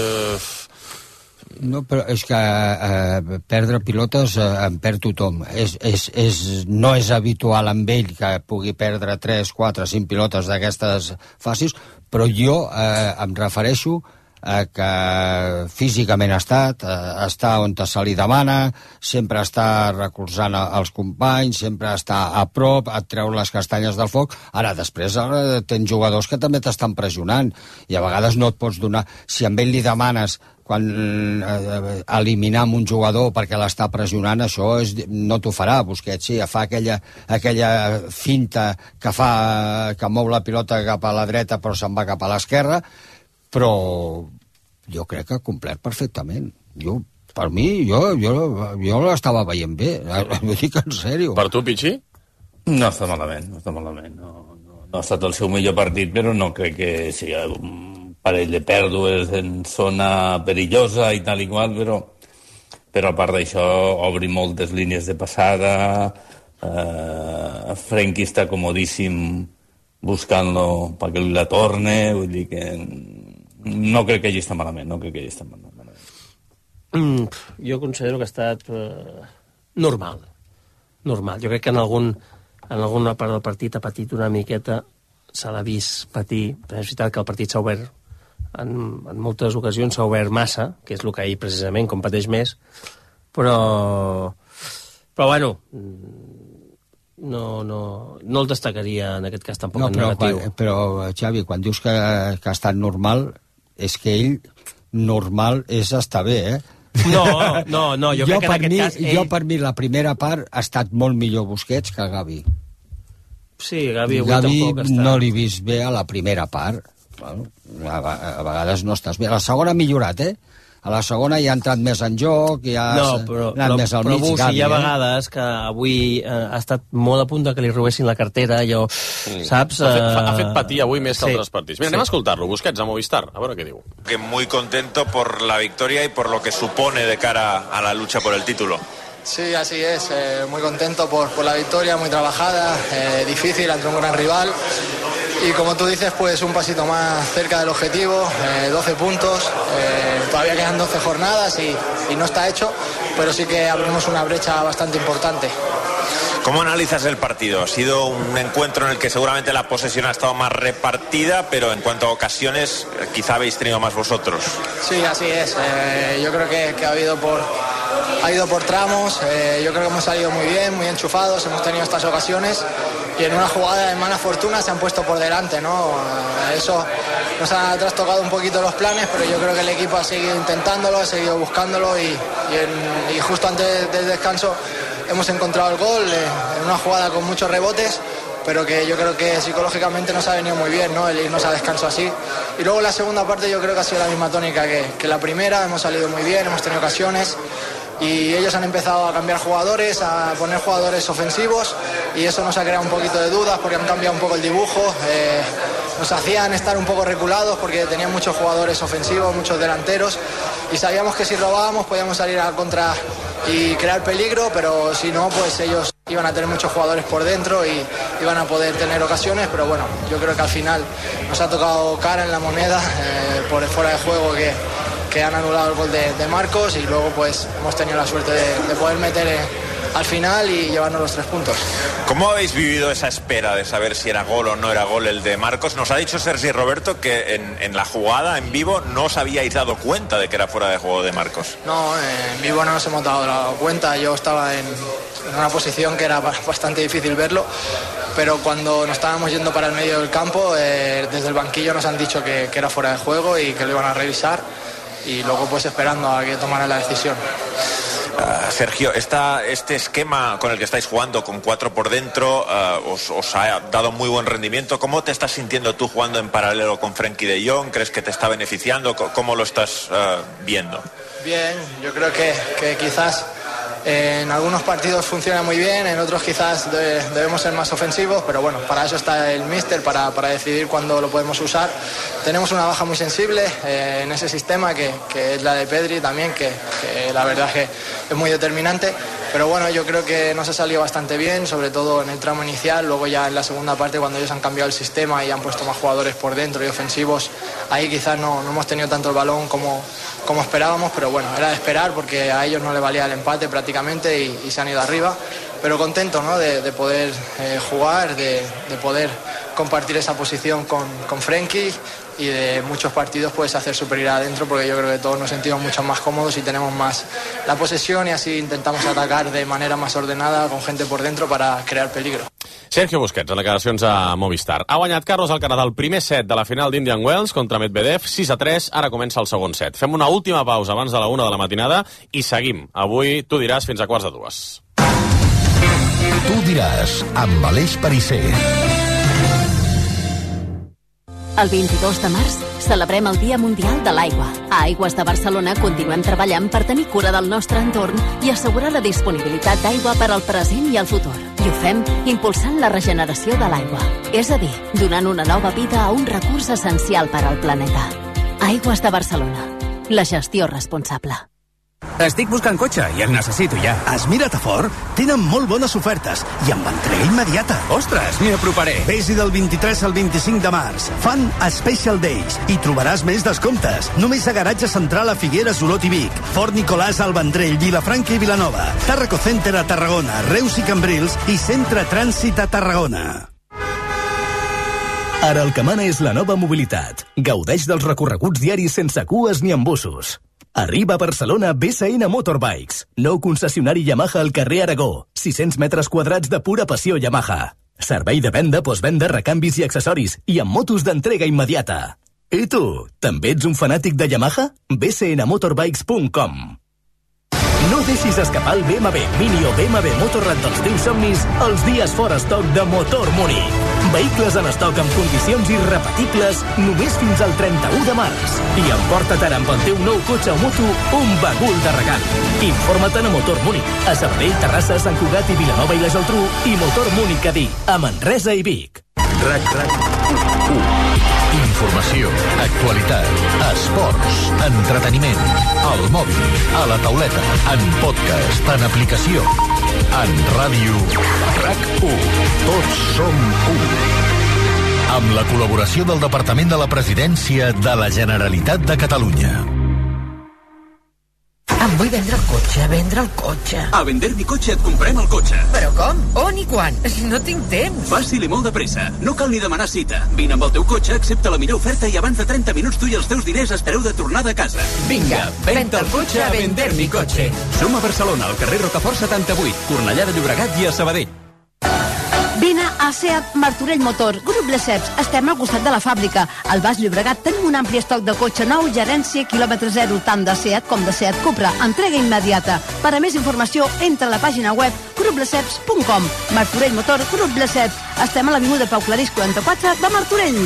No, però és que perdre pilotes en perd tothom. No és habitual amb ell que pugui perdre 3, 4, 5 pilotes d'aquestes fàcils, però jo em refereixo que físicament està on se li demana, sempre està recolzant els companys, sempre està a prop, et treu les castanyes del foc. Ara tens jugadors que també t'estan pressionant i a vegades no et pots donar... Si amb ell li demanes quan eliminar un jugador perquè l'està pressionant, això no t'ho farà. Busquets sí, fa aquella finta que mou la pilota cap a la dreta però se'n va cap a l'esquerra, però jo crec que ha complert perfectament. Per mi, jo l'estava veient bé, ho dic en sèrio. Per tu, Pichi? No està malament. No ha estat el seu millor partit, però no crec que sigui un parell de pèrdues en zona perillosa i tal i qual, però a part d'això obri moltes línies de passada, Frenkie està comodíssim buscant-lo perquè li la torne, vull dir que no crec que hagi estat malament, Jo considero que ha estat normal. Jo crec que en alguna part del partit ha patit una miqueta, se l'ha vist patir, però és veritat que el partit s'ha obert en moltes ocasions, s'ha obert massa, que és el que ell precisament competeix més, però bueno, no el destacaria en aquest cas tampoc en negatiu. Però Xavi, quan dius que ha estat normal, és que ell normal és estar bé, No, jo crec que en aquest cas... Jo, per mi, la primera part ha estat molt millor Busquets que Gavi. Sí, Gavi tampoc està... no l'he vist bé a la primera part. Bueno, a vegades no estàs bé. A la segona ha millorat, A la segona ja ha entrat més en joc, ja ha anat més al mig. Però hi ha vegades que avui ha estat molt a punt que li robessin la cartera, allò, saps? Ha fet patir avui més que altres partits. Mira, anem a escoltar-lo, Busquets, a Movistar, a veure què diu. Muy contento por la victoria y por lo que supone de cara a la lucha por el título. Sí, así es, muy contento por la victoria, muy trabajada, difícil ante un gran rival y como tú dices, pues un pasito más cerca del objetivo, 12 puntos, todavía quedan 12 jornadas y no está hecho, pero sí que abrimos una brecha bastante importante. ¿Cómo analizas el partido? Ha sido un encuentro en el que seguramente la posesión ha estado más repartida, pero en cuanto a ocasiones quizá habéis tenido más vosotros. Sí, así es, yo creo que ha ido por tramos, yo creo que hemos salido muy bien, muy enchufados, hemos tenido estas ocasiones y en una jugada de mala fortuna se han puesto por delante, ¿no? Eso nos ha trastocado un poquito los planes, pero yo creo que el equipo ha seguido intentándolo, ha seguido buscándolo y justo antes del descanso hemos encontrado el gol en una jugada con muchos rebotes, pero que yo creo que psicológicamente nos ha venido muy bien, ¿no? El irnos a descanso así. Y luego la segunda parte yo creo que ha sido la misma tónica que la primera. Hemos salido muy bien, hemos tenido ocasiones y ellos han empezado a cambiar jugadores, a poner jugadores ofensivos, y eso nos ha creado un poquito de dudas porque han cambiado un poco el dibujo. Nos hacían estar un poco reculados porque tenían muchos jugadores ofensivos, muchos delanteros, y sabíamos que si robábamos podíamos salir a contra y crear peligro, pero si no, pues ellos iban a tener muchos jugadores por dentro y iban a poder tener ocasiones. Pero bueno, yo creo que al final nos ha tocado cara en la moneda por el fuera de juego que han anulado el gol de Marcos, y luego pues hemos tenido la suerte de poder meter al final y llevarnos los 3 puntos. ¿Cómo habéis vivido esa espera de saber si era gol o no era gol el de Marcos? Nos ha dicho Sergi Roberto que en la jugada en vivo no os habíais dado cuenta de que era fuera de juego de Marcos. No, en vivo no nos hemos dado cuenta. Yo estaba en una posición que era bastante difícil verlo, pero cuando nos estábamos yendo para el medio del campo, desde el banquillo nos han dicho que era fuera de juego y que lo iban a revisar, y luego pues esperando a que tomaran la decisión. Sergio, este esquema con el que estáis jugando, con 4 por dentro, os ha dado muy buen rendimiento. ¿Cómo te estás sintiendo tú jugando en paralelo con Frenkie de Jong? ¿Crees que te está beneficiando? ¿Cómo lo estás viendo? Bien, yo creo que quizás en algunos partidos funciona muy bien, en otros quizás debemos ser más ofensivos, pero bueno, para eso está el míster, para decidir cuándo lo podemos usar. Tenemos una baja muy sensible en ese sistema, que es la de Pedri también, que la verdad es que es muy determinante, pero bueno, yo creo que nos ha salido bastante bien, sobre todo en el tramo inicial. Luego ya en la segunda parte, cuando ellos han cambiado el sistema y han puesto más jugadores por dentro y ofensivos, ahí quizás no hemos tenido tanto el balón como esperábamos, pero bueno, era de esperar porque a ellos no les valía el empate prácticamente y se han ido arriba, pero contento, ¿no? de poder jugar, de poder compartir esa posición con Frenkie, y de muchos partidos puedes hacer superioridad adentro, porque yo creo que todos nos sentimos mucho más cómodos y tenemos más la posesión, y así intentamos atacar de manera más ordenada con gente por dentro para crear peligro. Sergio Busquets, en declaracions a Movistar. Ha guanyat Carlos Alcaraz el primer set de la final d'Indian Wells contra Medvedev, 6-3, ara comença el segon set. Fem una última pausa abans de la 1 de la matinada i seguim. Avui tu diràs fins a 1:45. Tu diràs, amb Aleix Perisser. El 22 de març celebrem el Dia Mundial de l'Aigua. A Aigües de Barcelona continuem treballant per tenir cura del nostre entorn i assegurar la disponibilitat d'aigua per al present i el futur. I ho fem impulsant la regeneració de l'aigua. És a dir, donant una nova vida a un recurs essencial per al planeta. Aigües de Barcelona. La gestió responsable. Estic buscant cotxe i el necessito ja. Has mirat a Ford? Tenen molt bones ofertes i amb entrega immediata. Ostres, m'hi aproparé. Vés-hi del 23 al 25 de març. Fan Special Days i trobaràs més descomptes. Només a Garatge Central a Figueres, Olot i Vic. Ford Nicolàs al Vendrell, Vilafranca i Vilanova. Tarraco Center a Tarragona, Reus i Cambrils i Centre Trànsit a Tarragona. Ara el que mana és la nova mobilitat. Gaudeix dels recorreguts diaris sense cues ni embussos. Arriba a Barcelona BSN Motorbikes. Nou concessionari Yamaha al carrer Aragó. 600 metres quadrats de pura passió Yamaha. Servei de venda, postvenda, recanvis i accessoris. I amb motos d'entrega immediata. I tu, també ets un fanàtic de Yamaha? bcnmotorbikes.com. No deixis escapar el BMW Mini o BMW Motorrad dels teus somnis els dies fora estoc de Motor Múnich. Vehicles en estoc amb condicions irrepetibles només fins al 31 de març. I emporta't ara amb el teu nou cotxe o moto un bagul de regal. Informa't a Motor Múnich, a Sabadell, Terrassa, Sant Cugat i Vilanova i la Geltrú, i Motor Múnich Cadí, a Manresa i Vic. Informació, actualitat, esports, entreteniment, al mòbil, a la tauleta, en podcast, en aplicació, en ràdio, RAC1. Tots som un. Amb la col·laboració del Departament de la Presidència de la Generalitat de Catalunya. Em vull vendre el cotxe. A Vender mi cotxe et comprem el cotxe. Però com? On i quan? No tinc temps. Fàcil i molt de pressa. No cal ni demanar cita. Vine amb el teu cotxe, accepta la millor oferta i abans de 30 minuts tu i els teus diners estareu de tornada a casa. Vinga, venta el cotxe a Vender mi cotxe. Som a Barcelona, al carrer Rocafort 78, Cornellà de Llobregat i a Sabadell. Vine a SEAT Martorell Motor, Grup Lesseps. Estem al costat de la fàbrica. Al Baix Llobregat tenim un ampli estoc de cotxe nou, gerència, quilòmetre zero, tant de SEAT com de SEAT Cupra. Entrega immediata. Per a més informació, entra a la pàgina web gruplesseps.com. Martorell Motor, Grup Lesseps. Estem a l'avinguda Pau Clarís 44 de Martorell.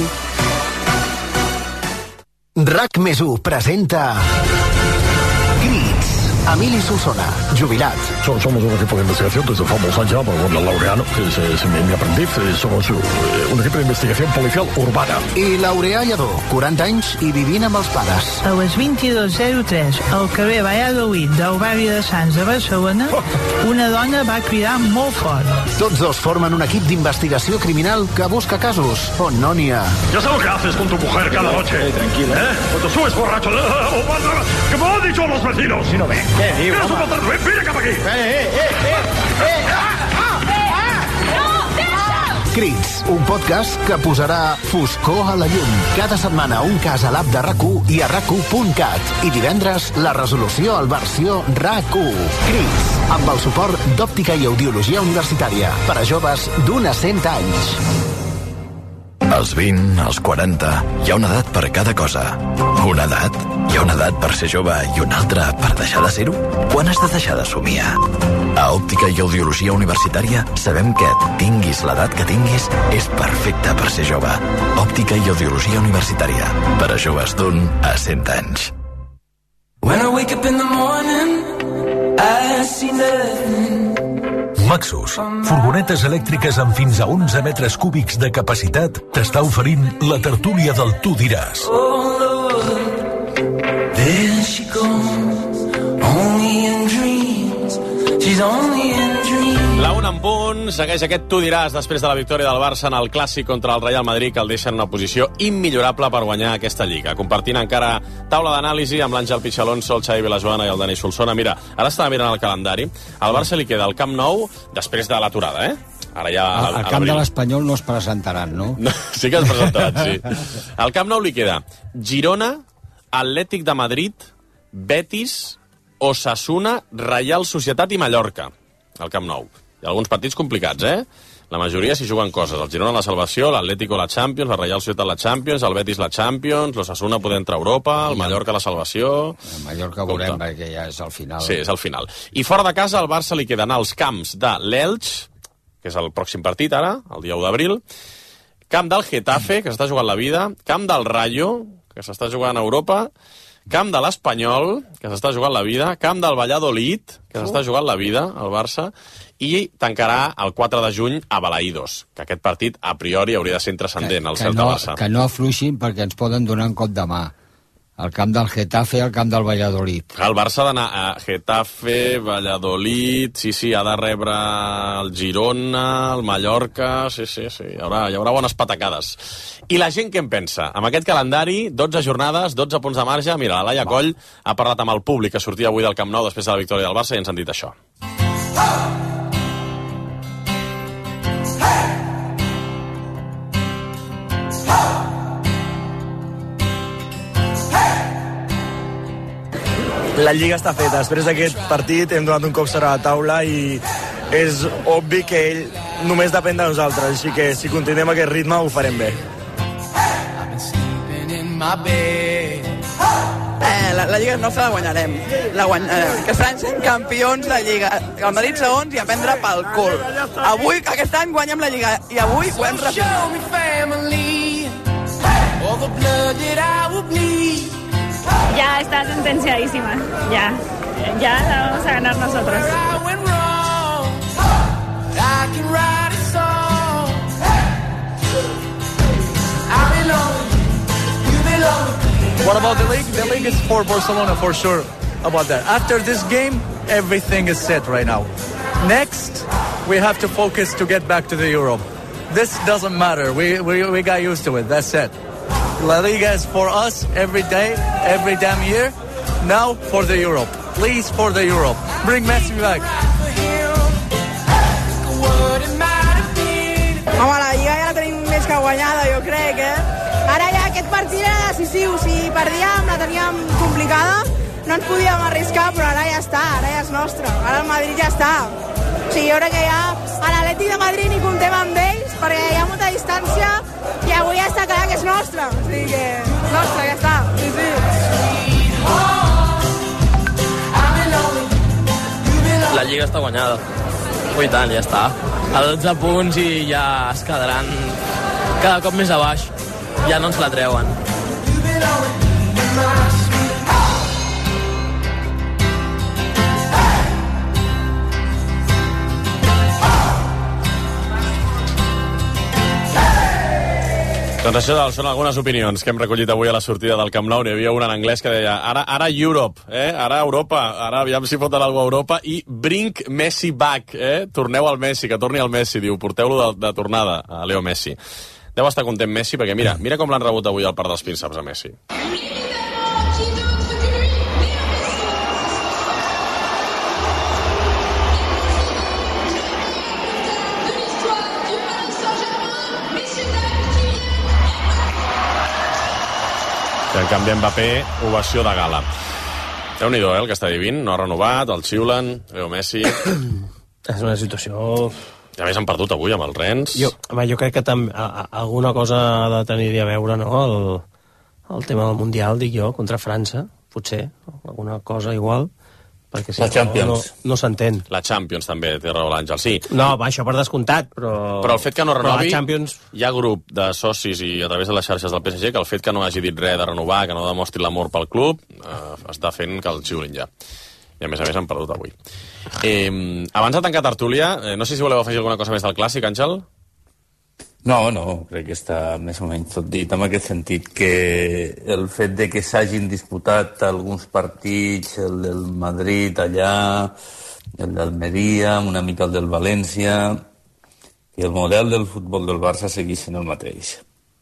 RAC+1 presenta Crits. Emili Solsona, jubilat. Somos un equipo de investigación desde famosa ya, con el Laureano, que es mi aprendiz. Somos un equipo de investigación policial urbana. I Laureà Lledó, 40 anys i vivint amb els pares. A les 22:03, al carrer Valladolid del barri de Sants de Barcelona, una dona va cridar molt fort. Tots dos formen un equip d'investigació criminal que busca casos on no n'hi ha. Ya sé lo que haces con tu mujer cada noche. Tranquilo. Cuando subes borracho. ¿Qué me han dicho los vecinos? Si no ve. ¿Quieres un botón? ¡Mira cap aquí! Crits, un podcast que posarà foscor a la llum. Cada setmana un cas a l'app de RAC1 i a RAC1.cat. I divendres la resolució al versió RAC1. Crits, amb el suport d'Òptica i Audiologia Universitària. Per a joves d'un a 100 anys. Als 20, als 40, hi ha una edat per cada cosa. Una edat? Hi ha una edat per ser jove i una altra per deixar de ser-ho? Quan has de deixar de somiar? A Òptica i Audiologia Universitària sabem que, tinguis l'edat que tinguis, és perfecte per ser jove. Òptica i Audiologia Universitària. Per a joves d'un a 100 anys. When I wake up in the morning, I see nothing. Maxus, furgonetes elèctriques amb fins a 11 metres cúbics de capacitat, t'està oferint la tertúlia del Tu diràs. There she goes, only in dreams. She's only in dreams. La 1 en punt, segueix aquest Tu diràs després de la victòria del Barça en el clàssic contra el Real Madrid, que el deixa en una posició immillorable per guanyar aquesta Lliga. Compartint encara taula d'anàlisi amb l'Àngel Pichalonso, el Xavi Vilajoana i el Dani Solsona. Mira, ara estava mirant el calendari. Al Barça li queda el Camp Nou després de l'aturada, Ara ja al camp de l'Espanyol no es presentaran, no? Sí que es presentaran, sí. Al Camp Nou li queda Girona, Atlètic de Madrid, Betis, Osasuna, Reial Societat i Mallorca. Al Camp Nou. Hi ha alguns partits complicats, La majoria s'hi juguen coses. El Girona la salvació, l'Atlético la Champions, la Reial Societat la Champions, el Betis la Champions, l'Osasuna poder entrar a Europa, el Mallorca la salvació... El Mallorca veurem perquè ja és al final. Sí, és al final. I fora de casa, el Barça li queden als camps de l'Elx, que és el pròxim partit ara, el dia 1 d'abril, camp del Getafe, que s'està jugant la vida, camp del Rayo, que s'està jugant a Europa, camp de l'Espanyol, que s'està jugant la vida, camp del Valladolid, que s'està jugant la vida, el Barça, i tancarà el 4 de juny a Balaïdos, que aquest partit, a priori, hauria de ser intrascendent, el Celta-Barça. Que no afluixin perquè ens poden donar un cop de mà. Al camp del Getafe i al camp del Valladolid. El Barça ha d'anar a Getafe, Valladolid, sí, ha de rebre el Girona, el Mallorca, sí, hi haurà bones patacades. I la gent què en pensa? Amb aquest calendari, 12 jornades, 12 punts de marge, mira, la Laia Coll ha parlat amb el públic que sortia avui del Camp Nou després de la victòria del Barça i ens han dit això. La Lliga està feta. Després d'aquest partit hem donat un cop sobre la taula i és obvi que ell només depèn de nosaltres, així que si continuem aquest ritme ho farem bé. La Lliga nostra la guanyarem. Que seran campions de Lliga. El Madrid segons i a prendre pel cul. Avui, aquest any, guanyem la Lliga i avui ho hem Ya está sentenciadísima. Ya la vamos a ganar nosotros. What about the league? The league is for Barcelona for sure about that. After this game, everything is set right now. Next, we have to focus to get back to the Europe. This doesn't matter. We got used to it. That's it. La Liga is for us every day, every damn year. Now for the Europe. Please, for the Europe. Bring Messi back. Home, la Lliga ja la tenim més que guanyada, jo crec, Ara ja aquest partit era decisiu. Si perdíem, la teníem complicada, no ens podíem arriscar, però ara ja està, ara ja és nostre. Ara el Madrid ja està. O sigui, jo crec que ja a l'Atlètic de Madrid ni comptem amb ells, perquè distància i avui ja està clar que és nostre. O sigui que és nostre, ja està. Sí. La Lliga està guanyada. I tant, ja està. A 12 punts i ja es quedaran cada cop més a baix. Ja no ens la treuen. Doncs això són algunes opinions que hem recollit avui a la sortida del Camp Nou. N'hi havia una en anglès que deia ara Europe, ara Europa, ara aviam si foten alguna a Europa, i bring Messi back, torneu al Messi, que torni al Messi, diu, porteu-lo de tornada a Leo Messi. Deu estar content Messi, perquè mira com l'han rebut avui al Parc dels Prínceps a Messi. I en canvi Mbappé, ovació de gala. Déu-n'hi-do, el que està vivint, no ha renovat, el xiulen, Leo Messi... És una situació... I a més han perdut avui amb els Rennes. Jo crec que alguna cosa ha de tenir a veure, no?, el tema del Mundial, dic jo, contra França, potser, alguna cosa igual, perquè si la Champions. No s'entén. La Champions també, té raó l'Àngel, sí. No, això per descomptat, però el fet que no renovi, Champions... hi ha grup de socis i a través de les xarxes del PSG que el fet que no hagi dit res de renovar, que no demostri l'amor pel club, està fent que el xiulin ja. I a més han perdut avui. Abans de tancar tertúlia, no sé si voleu afegir alguna cosa més del Clàssic, Àngel? No, crec que està més o menys tot dit, en aquest sentit que el fet de que s'hagin disputat alguns partits, el del Madrid allà, el d'Almeria, una mica el del València, i el model del futbol del Barça segueix sent el mateix.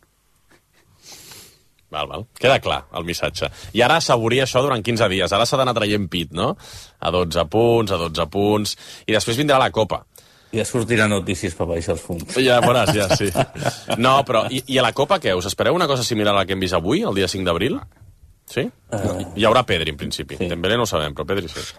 Val. Queda clar el missatge. I ara assaborir això durant 15 dies. Ara s'ha d'anar traient pit, no? A 12 punts, i després vindrà la Copa. Ja sortirà notícies per baixar els fums. Ja veuràs, ja, sí. No, però, i a la Copa què? Us espereu una cosa similar a la que hem vist avui, el dia 5 d'abril? Sí? Hi haurà Pedri, en principi. Sí. Dembélé no ho sabem, però Pedri sí.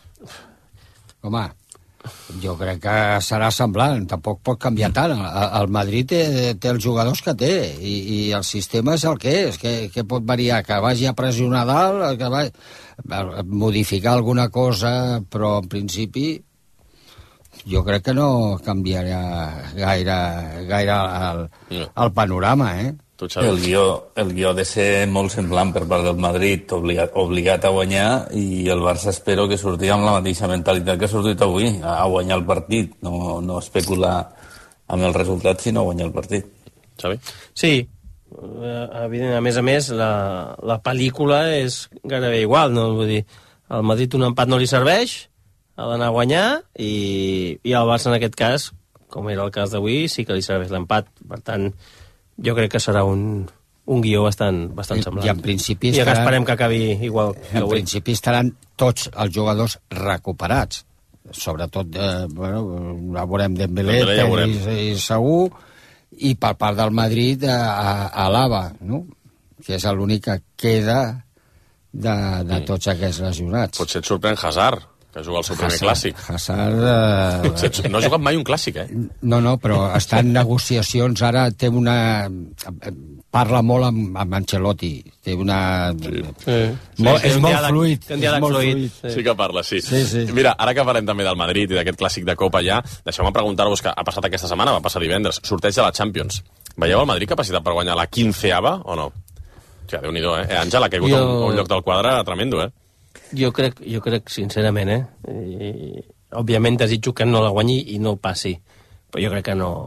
Home, jo crec que serà semblant, tampoc pot canviar tant. El Madrid té els jugadors que té, i el sistema és el que és, que pot variar, que vagi a pressionar dalt, que vagi modificar alguna cosa, però en principi jo crec que no canviarà gaire el panorama, El guió ha de ser molt semblant per part del Madrid, obligat a guanyar, i el Barça espero que surti amb la mateixa mentalitat que ha sortit avui, a guanyar el partit, no especular amb el resultat, sinó a guanyar el partit. Xavi? Sí, evident, a més, la pel·lícula és gairebé igual, no? Vull dir, al Madrid un empat no li serveix, ha d'anar a guanyar, i el Barça en aquest cas, com era el cas d'avui, sí que li serveix l'empat. Per tant, jo crec que serà un guió bastant semblant. I en principi I esperem que acabi igual que avui. En principi estaran tots els jugadors recuperats. Sobretot, la veurem Dembélé, Pedri segur, i per part del Madrid a Alaba, no? Que és l'únic que queda de tots aquests lesionats. Potser et sorprèn Hazard, que juga el seu primer clàssic. Hazard... No ha jugat mai un clàssic, No, però està en negociacions, ara té una... Parla molt amb Ancelotti, té una... És molt fluid. Sí que parla, sí. Mira, ara que parlem també del Madrid i d'aquest clàssic de Copa ja, deixeu-me preguntar-vos que ha passat aquesta setmana, va passar divendres, sorteig de la Champions. Veieu el Madrid capacitat per guanyar la 15ª o no? Ja, Déu-n'hi-do, Àngel, ha caigut a un lloc del quadre tremendo, Jo crec, sincerament, i, òbviament desitjo que no la guanyi i no passi, però jo crec que no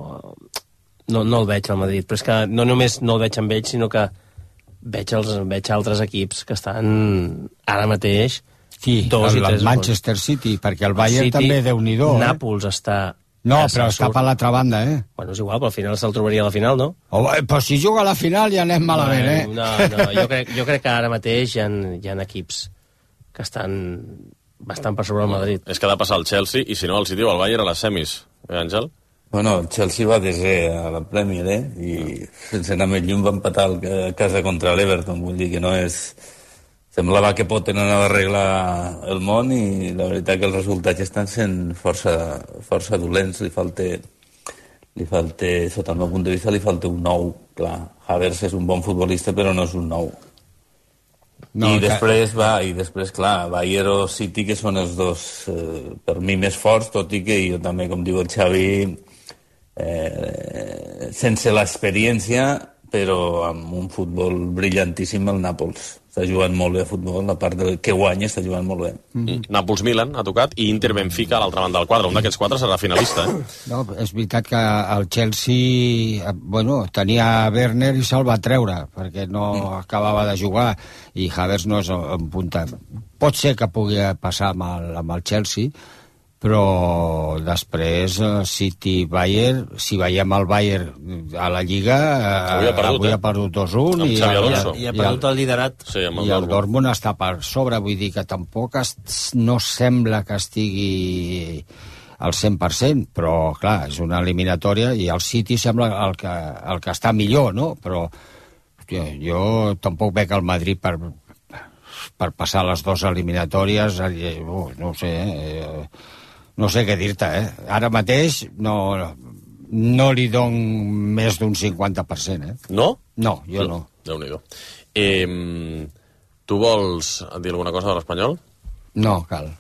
el veig al Madrid, però és que no només no el veig amb ells, sinó que veig altres equips que estan ara mateix el Manchester City, perquè el Bayern també, Déu-n'hi-do. Nàpols està... No, però està per l'altra banda, Bueno, és igual, però al final se'l trobaria a la final, no? Però si juga a la final ja anem malament, No, jo crec que ara mateix hi ha equips que estan bastant per sobre el Madrid. És que ha de passar el Chelsea, i si no el City o el Bayern a les semis, Àngel? Bueno, el Chelsea va desè a la Premier, i sense anar més lluny va empatar a casa contra l'Everton, vull dir que no és... Semblava que Potter anava a arreglar el món, i la veritat que els resultats estan sent força dolents, sota el meu punt de vista, li falta un nou. Clar, Havertz és un bon futbolista, però no és un nou. I després, clar, Bayern o City, que són els dos, per mi, més forts, tot i que jo també, com diu el Xavi, sense l'experiència, però amb un futbol brillantíssim, el Nàpols. Està jugant molt bé a futbol, la part que guanya està jugant molt bé. Nàpols-Milan ha tocat i Inter-Benfica a l'altra banda del quadre. Un d'aquests quatre serà finalista, No, és veritat que el Chelsea, tenia Werner i se'l va treure, perquè no acabava de jugar, i Havertz no és en punta. Pot ser que pugui passar amb el Chelsea, però després City-Bayern, si veiem el Bayern a la Lliga, avui ha perdut 2-1 i ha perdut el liderat, i el Dortmund està per sobre, vull dir que tampoc no sembla que estigui al 100%, però clar, és una eliminatòria i el City sembla el que està millor, no? Però jo tampoc veig el Madrid per passar les dues eliminatòries, no sé, no sé què dir-te, Ara mateix no li dono més d'un 50%, No? No, jo no. Déu-n'hi-do. Tu vols dir alguna cosa de l'Espanyol? No, cal.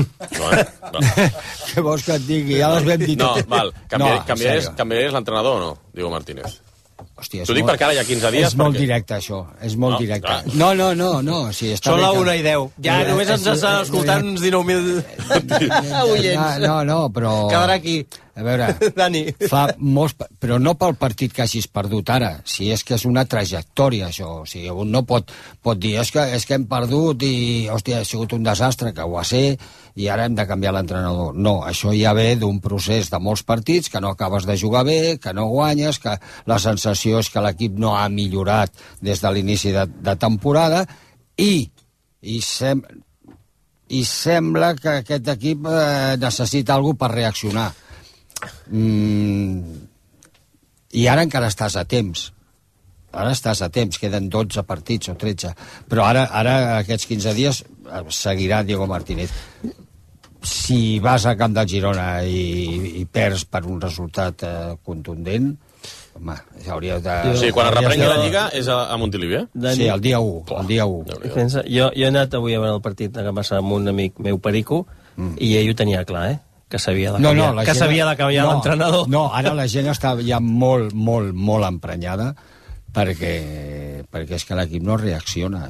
Què vols que et digui? Ja les vam dir tot. No, val. Canviaries l'entrenador o no, Diego Martínez? Hòstia, t'ho dic perquè ara hi ha 15 dies... És molt directe, això. És molt directe. No. Són la 1 i 10. Ja només ens estan escoltant uns 19.000 oients. No, però... Quedarà aquí. A veure, Dani. Fa molts... Però no pel partit que hagis perdut ara, si és que és una trajectòria, això. O sigui, un no pot dir, és que hem perdut i, hòstia, ha sigut un desastre, que ho va ser, i ara hem de canviar l'entrenador. No, això ja ve d'un procés de molts partits, que no acabes de jugar bé, que no guanyes, que la sensació és que l'equip no ha millorat des de l'inici de temporada, i sembla que aquest equip necessita alguna per reaccionar. I ara encara estàs a temps. Queden 12 partits o 13. Però ara aquests 15 dies seguirà Diego Martínez. Si vas a camp del Girona i perds per un resultat contundent, home, hauria de... Sí, quan es reprengui la Lliga és a Montilivi, Sí, el dia 1. Jo he anat avui a veure el partit que passa amb un amic meu, Perico, i ell ho tenia clar, que s'havia de canviar l'entrenador. No, ara la gent està ja molt, molt, molt emprenyada perquè és que l'equip no reacciona.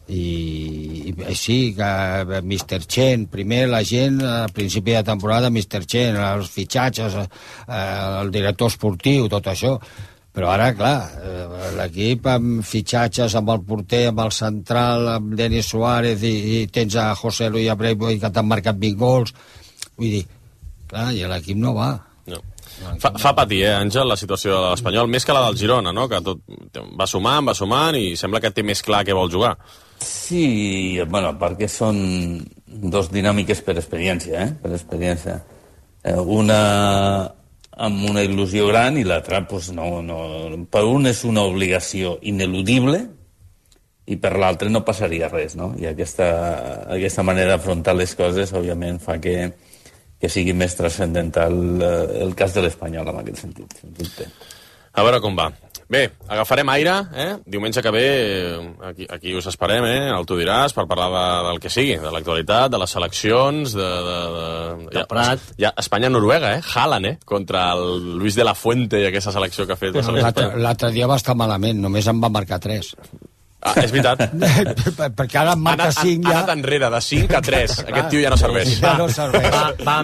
I sí, que Mr. Chen, primer la gent, a principi de temporada, Mr. Chen, els fitxatges, el director esportiu, tot això. Però ara, clar, l'equip amb fitxatges, amb el porter, amb el central, amb Denis Suárez, i tens a José Luis Abreu, que t'han marcat 20 gols. Vull dir, clar, i l'equip no va. Fa patir, Àngel, la situació de l'Espanyol, més que la del Girona, no? Que tot va sumant i sembla que té més clar què vol jugar. Sí, perquè són dos dinàmiques per experiència, per experiència. Una amb una il·lusió gran i l'altra, no. Per un és una obligació ineludible i per l'altre no passaria res, no? I aquesta manera d'afrontar les coses, òbviament, fa que sigui més transcendental el cas de l'Espanyol en aquest sentit. A veure com va. Bé, agafarem aire, diumenge que ve aquí us esperem, el Tu diràs, per parlar del que sigui, de l'actualitat, de les seleccions, de Prat. Ja, Espanya-Noruega, Haaland, contra el Luis de la Fuente i aquesta selecció que ha fet. L'altre dia va estar malament, només en va marcar 3. Ah, és veritat. Perquè ara en marca 5 ja... Ha anat enrere, de 5 a 3. Aquest tio ja no serveix. Va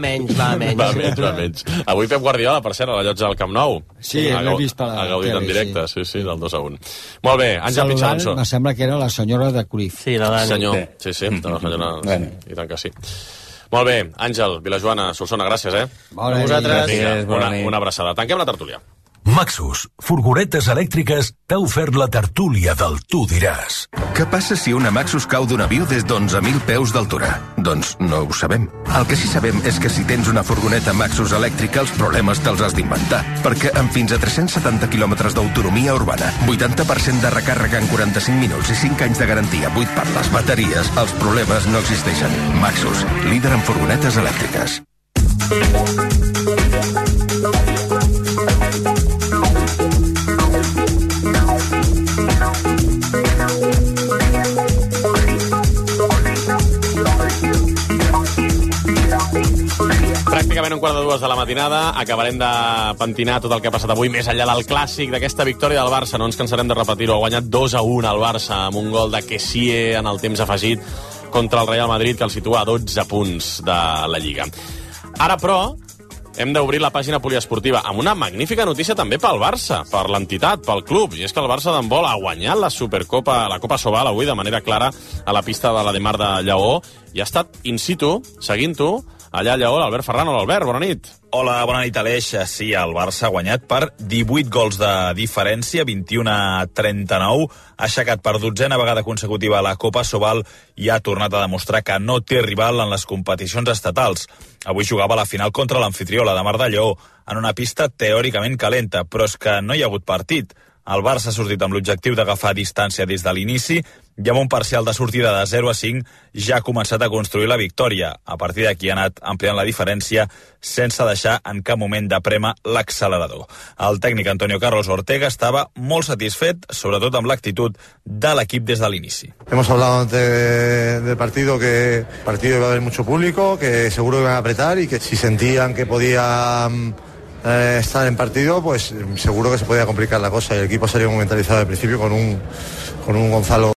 menys. Avui Pep Guardiola, per cert, a la llotja del Camp Nou. Sí, l'he vist per la ha gaudit en directe, sí, del 2-1. Molt bé, Àngel Pichanso. Me sembla que era la senyora de Cruyff. Sí, la Dani. Senyor, sí, la senyora... I tant que sí. Molt bé, Àngel, Vilajoana, Solsona, gràcies, Bona nit. Una abraçada. Tanquem la tertúlia. Maxus, furgonetes elèctriques, t'ha ofert la tertúlia del Tu diràs. Què passa si una Maxus cau d'un avió des d'11.000 peus d'altura? Doncs no ho sabem. El que sí sabem és que si tens una furgoneta Maxus elèctrica, els problemes te'ls has d'inventar. Perquè amb fins a 370 quilòmetres d'autonomia urbana, 80% de recàrrega en 45 minuts i 5 anys de garantia buit per les bateries, els problemes no existeixen. Maxus, líder en furgonetes elèctriques. 1:45 de la matinada. Acabarem de pentinar tot el que ha passat avui, més enllà del clàssic, d'aquesta victòria del Barça. No ens cansarem de repetir-ho. Ha guanyat 2-1 el Barça, amb un gol de Kessie en el temps afegit contra el Real Madrid, que el situa a 12 punts de la Lliga. Ara, però, hem d'obrir la pàgina poliesportiva amb una magnífica notícia també pel Barça, per l'entitat, pel club. I és que el Barça d'handbol ha guanyat la Supercopa, la Copa Sobal, avui de manera clara a la pista de l'Ademar de Lleó. I ha estat in situ, seguint-ho, allà a Lleó, l'Albert Ferran. Hola, Albert, bona nit. Hola, bona nit, Aleix. Sí, el Barça ha guanyat per 18 gols de diferència, 21-39. Ha aixecat per 12a vegada consecutiva la Copa Sobal i ha tornat a demostrar que no té rival en les competicions estatals. Avui jugava la final contra l'amfitrió, la de Mar de Lleó, en una pista teòricament calenta, però és que no hi ha hagut partit. El Barça ha sortit amb l'objectiu d'agafar distància des de l'inici i amb un parcial de sortida de 0-5 ja ha començat a construir la victòria. A partir d'aquí ha anat ampliant la diferència sense deixar en cap moment de prémer l'accelerador. El tècnic Antonio Carlos Ortega estava molt satisfet, sobretot amb l'actitud de l'equip des de l'inici. Hemos hablado antes del partido que el partido iba a haber mucho público, que seguro iban a apretar y que si sentían que podían estar en partido, pues seguro que se podía complicar la cosa y el equipo salió muy mentalizado al principio con un Gonzalo